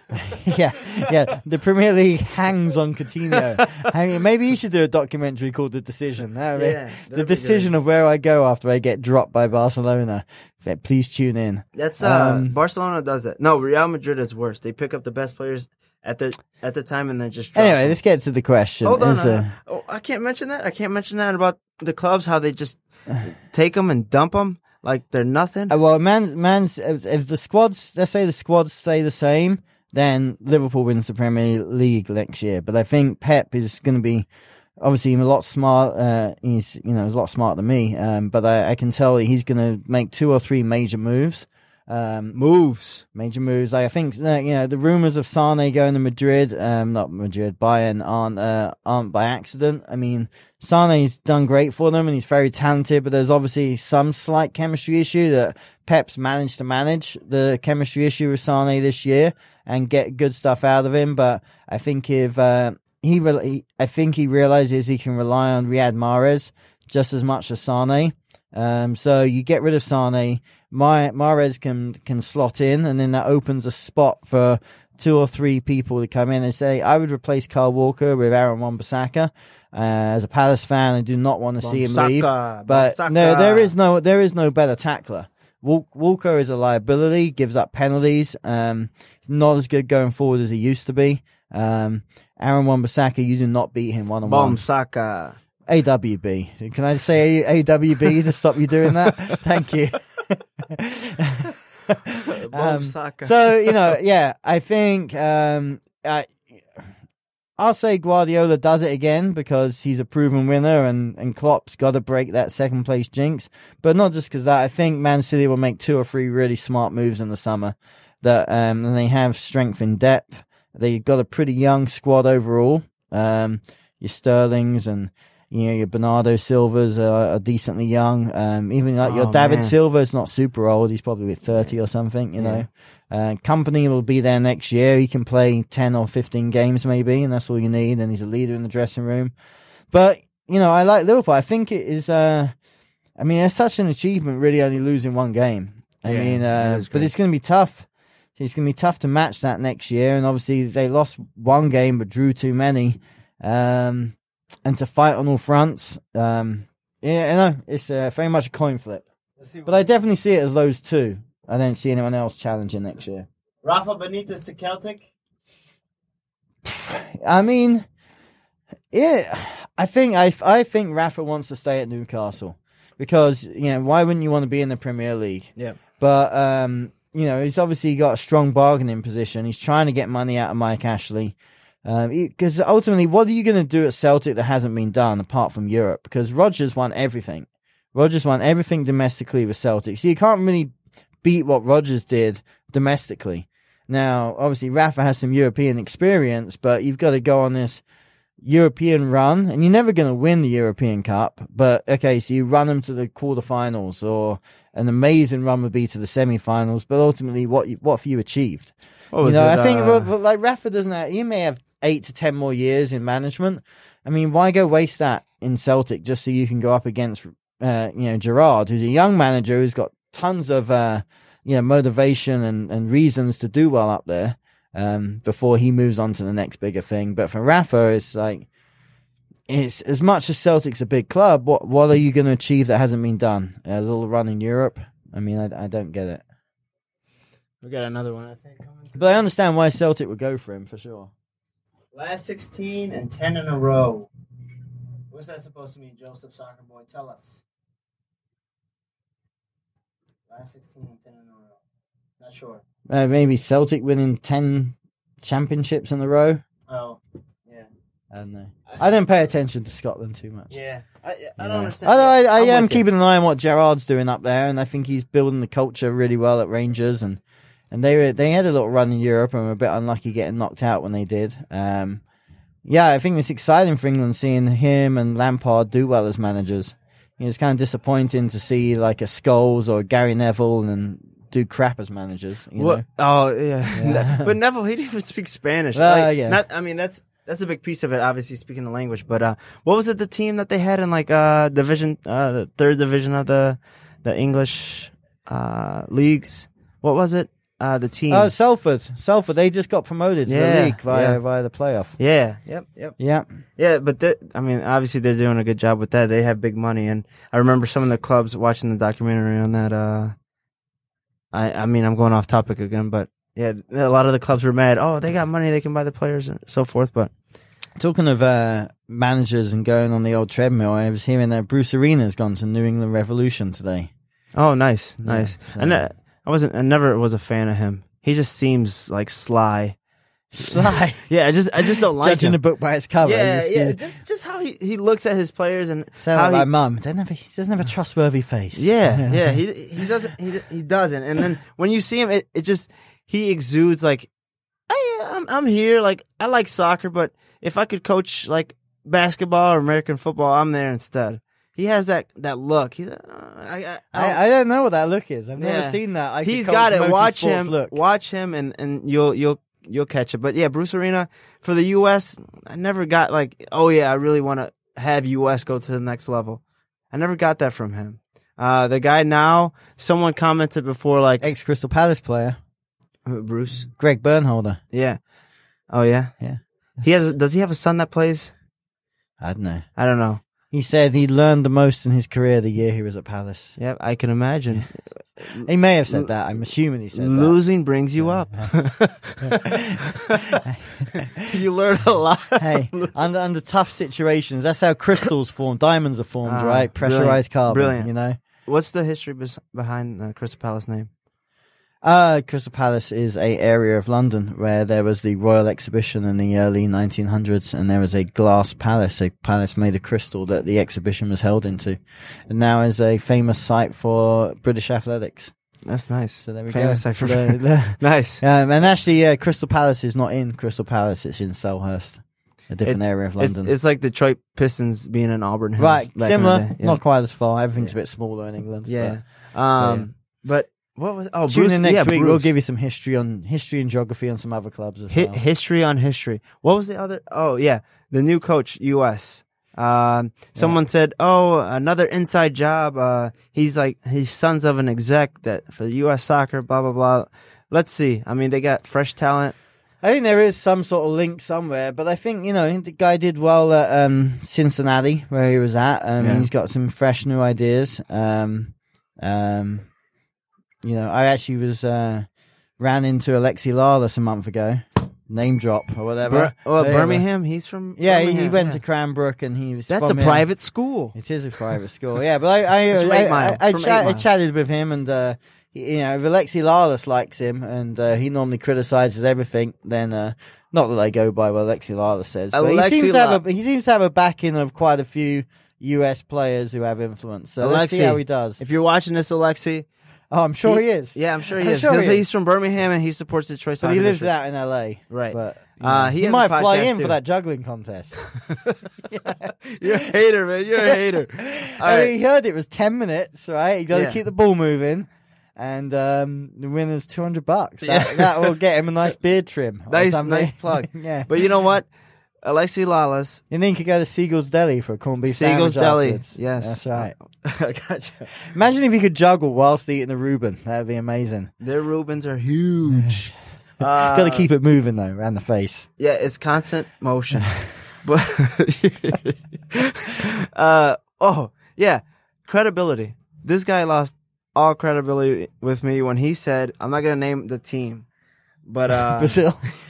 yeah. The Premier League hangs on Coutinho. I mean, maybe you should do a documentary called The Decision. The decision of where I go after I get dropped by Barcelona. Please tune in. That's Barcelona does that. No, Real Madrid is worse. They pick up the best players at the time and then just drop anyway, them. Let's get to the question. Hold on. I can't mention that. I can't mention that about the clubs, how they just take them and dump them like they're nothing. Well, man's if the squads, let's say the squads stay the same, then Liverpool wins the Premier League next year. But I think Pep is going to be obviously a lot smart. He's a lot smarter than me. But I can tell he's going to make 2 or 3 major moves. Major moves. I think the rumors of Sane going to Madrid, not Madrid, Bayern aren't by accident. I mean, Sane's done great for them and he's very talented, but there's obviously some slight chemistry issue that Pep's managed to manage the chemistry issue with Sane this year and get good stuff out of him. But I think if he realizes he can rely on Riyad Mahrez just as much as Sane. So you get rid of Sane, Mahrez can slot in, and then that opens a spot for 2 or 3 people to come in and say, I would replace Kyle Walker with Aaron Wan-Bissaka. As a Palace fan, I do not want to see him leave. But no, there is no better tackler. Walker is a liability, gives up penalties. He's not as good going forward as he used to be. Aaron Wan-Bissaka, you do not beat him one-on-one. Wan-Bissaka. AWB. Can I say AWB to stop you doing that? Thank you. So, I think I'll say Guardiola does it again because he's a proven winner and Klopp's got to break that second place jinx. But not just because that. I think Man City will make 2 or 3 really smart moves in the summer that and they have strength in depth. They've got a pretty young squad overall. Your Sterlings and your Bernardo Silvas are decently young. Even your David Silva is not super old. He's probably 30 or something, you know. Company will be there next year. He can play 10 or 15 games maybe, and that's all you need. And he's a leader in the dressing room. But, I like Liverpool. I think it is, it's such an achievement really only losing 1 game. But it's going to be tough. it's going to be tough to match that next year. And obviously, they lost one game but drew too many. And to fight on all fronts, it's very much a coin flip. But I definitely see it as those two. I don't see anyone else challenging next year. Rafa Benitez to Celtic? I mean, yeah, I think Rafa wants to stay at Newcastle because why wouldn't you want to be in the Premier League? Yeah, but he's obviously got a strong bargaining position. He's trying to get money out of Mike Ashley because ultimately, what are you going to do at Celtic that hasn't been done apart from Europe? Because Rodgers won everything. Rodgers won everything domestically with Celtic, so you can't really beat what Rodgers did domestically. Now, obviously, Rafa has some European experience, but you've got to go on this European run, and you're never going to win the European Cup. But, okay, so you run them to the quarterfinals, or an amazing run would be to the semi-finals, but ultimately, what have you achieved? I think like Rafa he may have 8 to 10 more years in management. I mean, why go waste that in Celtic just so you can go up against, Gerrard, who's a young manager who's got tons of, motivation and reasons to do well up there before he moves on to the next bigger thing. But for Rafa, it's as much as Celtic's a big club, what are you going to achieve that hasn't been done? A little run in Europe? I mean, I don't get it. We got another one, I think. But I understand why Celtic would go for him, for sure. Last 16 and 10 in a row. What's that supposed to mean, Joseph Soccer Boy? Tell us. Last 16 and 10 in a row. Not sure. Maybe Celtic winning 10 championships in a row. Oh, yeah. I don't know. I don't pay attention to Scotland too much. Yeah. I don't understand. Although I am keeping an eye on what Gerrard's doing up there, and I think he's building the culture really well at Rangers, and they had a little run in Europe and were a bit unlucky getting knocked out when they did. I think it's exciting for England seeing him and Lampard do well as managers. It's kind of disappointing to see like a Scholes or a Gary Neville and do crap as managers. Know? Oh, yeah. But Neville, he didn't even speak Spanish. Yeah. That's a big piece of it, obviously, speaking the language. But what was it, the team that they had in division, the third division of the English leagues? What was it? The team. Oh, Salford. They just got promoted to the league via the playoff. Yeah. Yep. Yeah, but obviously they're doing a good job with that. They have big money, and I remember some of the clubs watching the documentary on that. I'm going off topic again, but yeah, a lot of the clubs were mad. Oh, they got money, they can buy the players and so forth. But talking of managers and going on the old treadmill, I was hearing that Bruce Arena's gone to New England Revolution today. Oh, nice. So. I never was a fan of him. He just seems like sly. Yeah, I just don't like judging him. the book by its cover. Yeah. Just how he looks at his players and sound like my mum. He doesn't have a trustworthy face. Yeah. He doesn't. And then when you see him, it just he exudes like, hey, I'm here. Like I like soccer, but if I could coach like basketball or American football, I'm there instead. He has that look. He's I don't know what that look is. I've never seen that. He's got it. Watch him, and you'll catch it. But yeah, Bruce Arena for the U.S. I never got like, oh yeah, I really want to have U.S. go to the next level. I never got that from him. The guy now, someone commented before like ex Crystal Palace player, Bruce Greg Bernholder. Yeah. Oh yeah. Yeah. Does he have a son that plays? I don't know. He said he learned the most in his career the year he was at Palace. Yep, I can imagine. He may have said that. I'm assuming he said losing brings you up. You learn a lot. Hey, under tough situations, that's how crystals form. Diamonds are formed, right? Pressurized carbon. Brilliant. What's the history behind the Crystal Palace name? Crystal Palace is a area of London where there was the Royal Exhibition in the early 1900s, and there was a glass palace, a palace made of crystal that the exhibition was held into, and now is a famous site for British athletics. That's nice. So there we famous go. Site for nice. And actually, Crystal Palace is not in Crystal Palace; it's in Selhurst, a different area of London. It's like Detroit Pistons being in Auburn Hills. Right, similar, not quite as far. Everything's a bit smaller in England. Yeah. But what was? Tune in next week. Bruce. We'll give you some history and geography on some other clubs as well. History on history. What was the other? Oh yeah, the new coach, U.S. Someone said, "Oh, another inside job. He's sons of an exec that for U.S. Soccer. Blah blah blah." let's see. I mean, they got fresh talent. I think there is some sort of link somewhere, but I think, the guy did well at Cincinnati, where he was at. He's got some fresh new ideas. I actually ran into Alexi Lalas a month ago. Name drop or whatever. Birmingham? He's from Birmingham, he went to Cranbrook and he was That's from a private school. It is a private school, yeah. But I chatted with him and, if Alexi Lalas likes him and he normally criticizes everything, then not that I go by what Alexi Lalas says, but he seems to have a backing of quite a few US players who have influence. So let's see how he does. If you're watching this, Alexi, oh, I'm sure he is. Yeah, I'm sure he is because he's from Birmingham and he supports Detroit. But he lives out in LA, right? But he might fly in for that juggling contest. You're a hater, man. You're a hater. He heard it was 10 minutes, right? You got to keep the ball moving. And the winner's $200. That will get him a nice beard trim. Nice plug. Yeah. But you know what? Alexi Lalas. And then you could go to Siegel's Deli for a corned beef sandwich. Siegel's Deli. Afterwards. Yes. That's right. I gotcha. Imagine if you could juggle whilst eating the Reuben. That would be amazing. Their Reubens are huge. Got to keep it moving, though, around the face. Yeah, it's constant motion. But credibility. This guy lost all credibility with me when he said, I'm not going to name the team, but Brazil.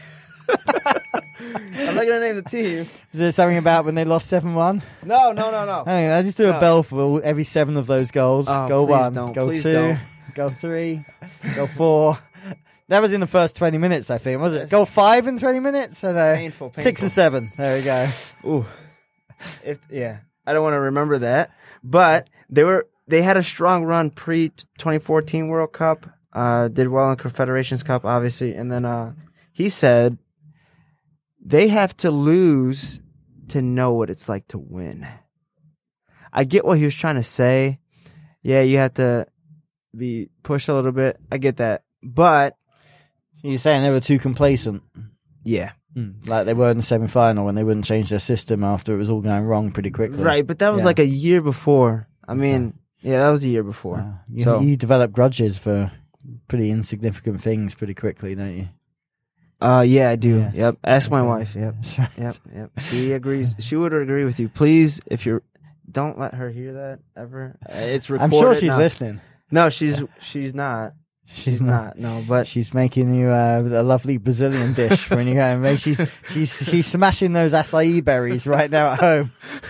I'm not going to name the team. Is there something about when they lost 7-1? No. I just do a bell for every 7 of those goals. Goal 1, goal 2, goal 3, goal 4. That was in the first 20 minutes, I think, was it? Goal 5 in 20 minutes? Painful. 6 and 7. There we go. Ooh. I don't want to remember that. But they had a strong run pre-2014 World Cup. Did well in Confederations Cup, obviously. And then he said they have to lose to know what it's like to win. I get what he was trying to say. Yeah, you have to be pushed a little bit. I get that. But you're saying they were too complacent? Yeah. Like they were in the semi-final when they wouldn't change their system after it was all going wrong pretty quickly. Right, but that was like a year before. I mean, that was a year before. You develop grudges for pretty insignificant things pretty quickly, don't you? Yeah, I do. Yes. Yep. Ask my wife. Yep. That's right. Yep. She agrees. She would agree with you. Please, don't let her hear that ever. It's recorded. I'm sure she's listening. No, she's not. She's not. No, but she's making you a lovely Brazilian dish when you go home. She's smashing those acai berries right now at home.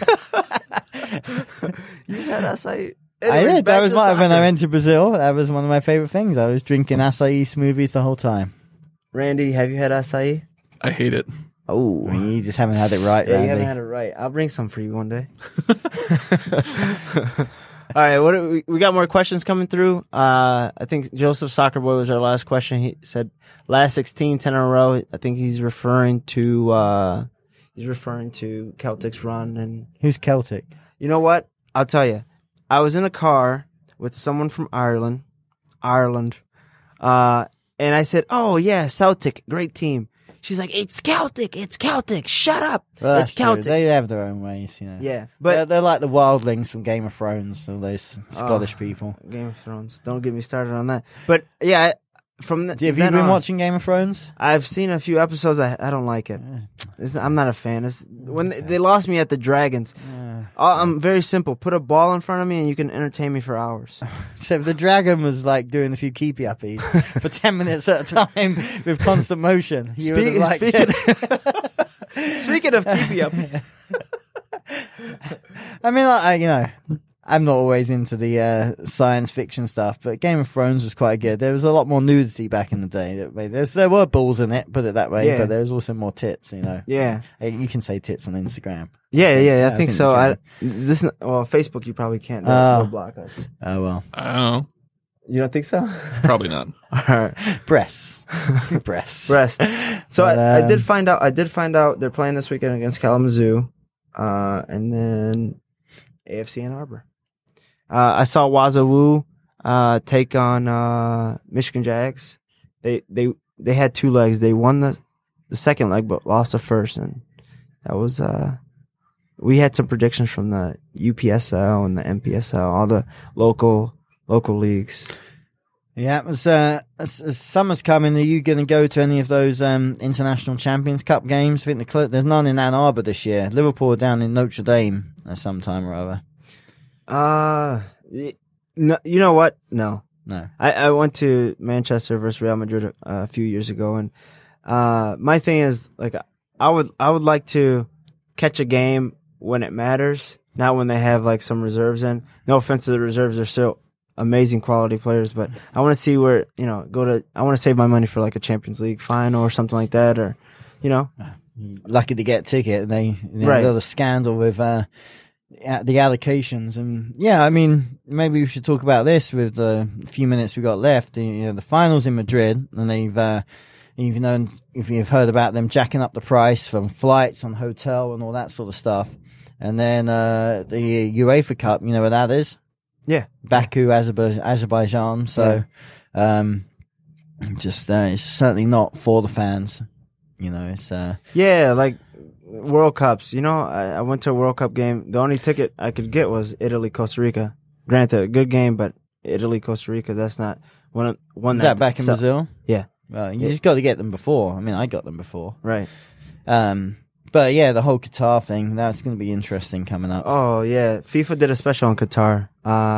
You had acai. I did. That was when I went to Brazil. That was one of my favorite things. I was drinking acai smoothies the whole time. Randy, have you had acai? I hate it. Oh, you just haven't had it right, Randy. You haven't had it right. I'll bring some for you one day. All right, we got more questions coming through. I think Joseph Soccer Boy was our last question. He said last 16, 10 in a row. I think he's referring to Celtic's run. And who's Celtic? You know what? I'll tell you. I was in a car with someone from Ireland, and I said, "Oh yeah, Celtic, great team." She's like, "It's Celtic, shut up, well, it's Celtic." True. They have their own ways, you know. Yeah, but they're like the wildlings from Game of Thrones, all those Scottish people. Game of Thrones. Don't get me started on that. But yeah, have you been watching Game of Thrones? I've seen a few episodes. I don't like it. I'm not a fan. When they lost me at the Dragons. I'm very simple. Put a ball in front of me and you can entertain me for hours. So the dragon was like doing a few keepy uppies for 10 minutes at a time with constant motion. Speaking of keepy uppies. I mean, I'm not always into the science fiction stuff, but Game of Thrones was quite good. There was a lot more nudity back in the day. There were balls in it, put it that way, but there was also more tits, Yeah. You can say tits on Instagram. Yeah, I think so. Facebook you probably can't. They'll block us. Oh, well. I don't know. You don't think so? Probably not. All right. Breasts. So I did find out they're playing this weekend against Kalamazoo, and then AFC Ann Arbor. I saw Wazoo take on Michigan Jags. They had 2 legs. They won the second leg, but lost the first, and that was we had some predictions from the UPSL and the MPSL, all the local leagues. Yeah, as summer's coming, are you going to go to any of those International Champions Cup games? I think there's none in Ann Arbor this year. Liverpool are down in Notre Dame at some time or other. No, you know what? No. I went to Manchester versus Real Madrid a few years ago, and my thing is like I would like to catch a game when it matters, not when they have like some reserves in. No offense to the reserves, they're still amazing quality players, but I want to see where, I want to save my money for like a Champions League final or something like that, or, lucky to get a ticket. And they, right. Got a scandal with, the allocations. And yeah, I mean, maybe we should talk about this with the few minutes we got left. The finals in Madrid, and they've, if you've heard about them jacking up the price from flights on hotel and all that sort of stuff. And then, the UEFA Cup, you know where that is? Yeah. Baku, Azerbaijan. So, it's certainly not for the fans. It's, yeah, like World Cups. I went to a World Cup game. The only ticket I could get was Italy, Costa Rica. Granted, a good game, but Italy, Costa Rica, that's not one is that back in Brazil? Yeah. Well, you just got to get them before. I mean, I got them before. Right. But yeah, the whole Qatar thing, that's going to be interesting coming up. Oh, yeah. FIFA did a special on Qatar.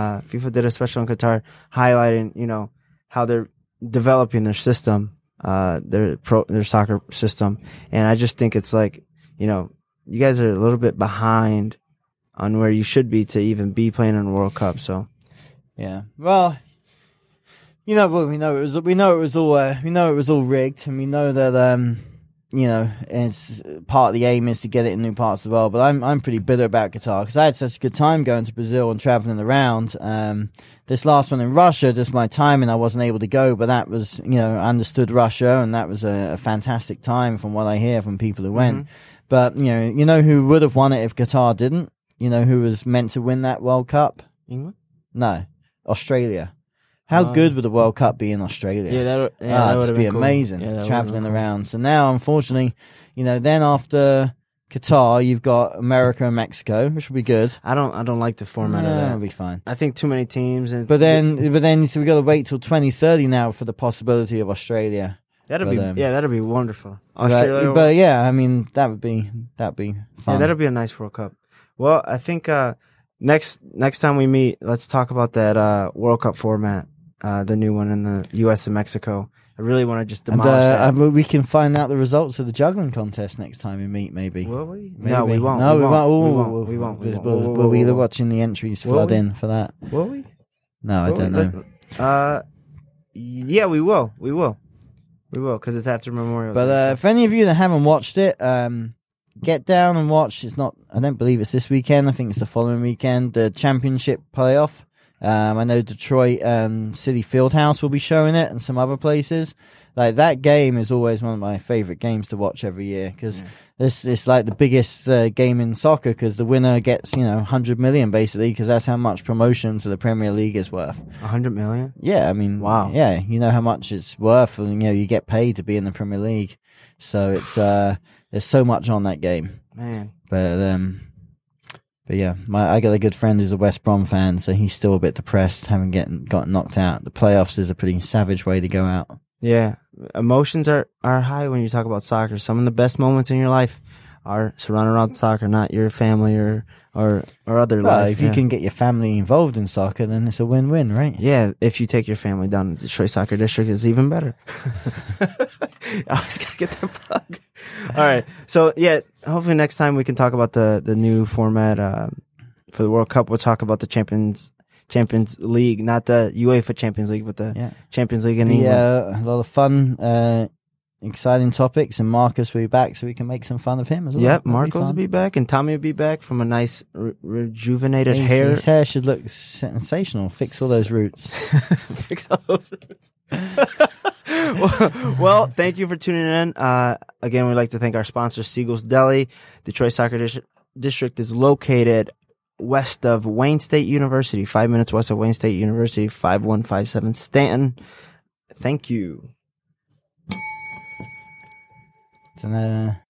Highlighting, how they're developing their system, their soccer system. And I just think it's like, you guys are a little bit behind on where you should be to even be playing in the World Cup. So, yeah. Well, we know it was all rigged, and we know that, it's part of the aim is to get it in new parts of the world. But I'm pretty bitter about Qatar because I had such a good time going to Brazil and traveling around. This last one in Russia, just my timing, I wasn't able to go, but that was, I understood Russia, and that was a fantastic time from what I hear from people who went. But, who would have won it if Qatar didn't? Who was meant to win that World Cup? England? No, Australia. How good would the World Cup be in Australia? That would be amazing, traveling around. So now, unfortunately, then after Qatar, you've got America and Mexico, which will be good. I don't like the format of that. It'll be fine. I think too many teams. But then, so we got to wait till 2030 now for the possibility of Australia. That'd be wonderful. Australia, but yeah, I mean, that'd be fun. Yeah, that'll be a nice World Cup. Well, I think next time we meet, let's talk about that World Cup format. The new one in the U.S. and Mexico. I really want to just demolish that. We can find out the results of the juggling contest next time we meet, maybe. Will we? Maybe. No, we won't. No, we won't. We'll be watching the entries flood in for that. Will we? No, I don't know. Yeah, we will. We will, because it's after Memorial Day. But for any of you that haven't watched it, get down and watch. I don't believe it's this weekend. I think it's the following weekend. The championship playoff. I know Detroit City Fieldhouse will be showing it, and some other places. Like, that game is always one of my favorite games to watch every year because it's like the biggest game in soccer because the winner gets 100 million basically because that's how much promotion to the Premier League is worth. 100 million? Yeah, I mean, wow. Yeah, you know how much it's worth, and you get paid to be in the Premier League. So it's there's so much on that game, man. But yeah, I got a good friend who's a West Brom fan, so he's still a bit depressed having gotten knocked out. The playoffs is a pretty savage way to go out. Yeah, emotions are high when you talk about soccer. Some of the best moments in your life are surrounded around soccer, not your family or other life. If you can get your family involved in soccer, then it's a win-win, right? Yeah, if you take your family down to Detroit Soccer District, it's even better. I always gotta get that plug. All right, so yeah, hopefully next time we can talk about the new format for the World Cup. We'll talk about the Champions League, not the UEFA Champions League, but the Champions League in England. Yeah, a lot of fun. Exciting topics, and Marcus will be back so we can make some fun of him as well. Yep, Marcos will be back, and Tommy will be back from a nice rejuvenated hair. His hair should look sensational. Fix all those roots. Fix all those roots. well, thank you for tuning in. Again, we'd like to thank our sponsor, Siegel's Deli. Detroit Soccer District is located west of Wayne State University, 5 minutes west of Wayne State University, 5157 Stanton. Thank you.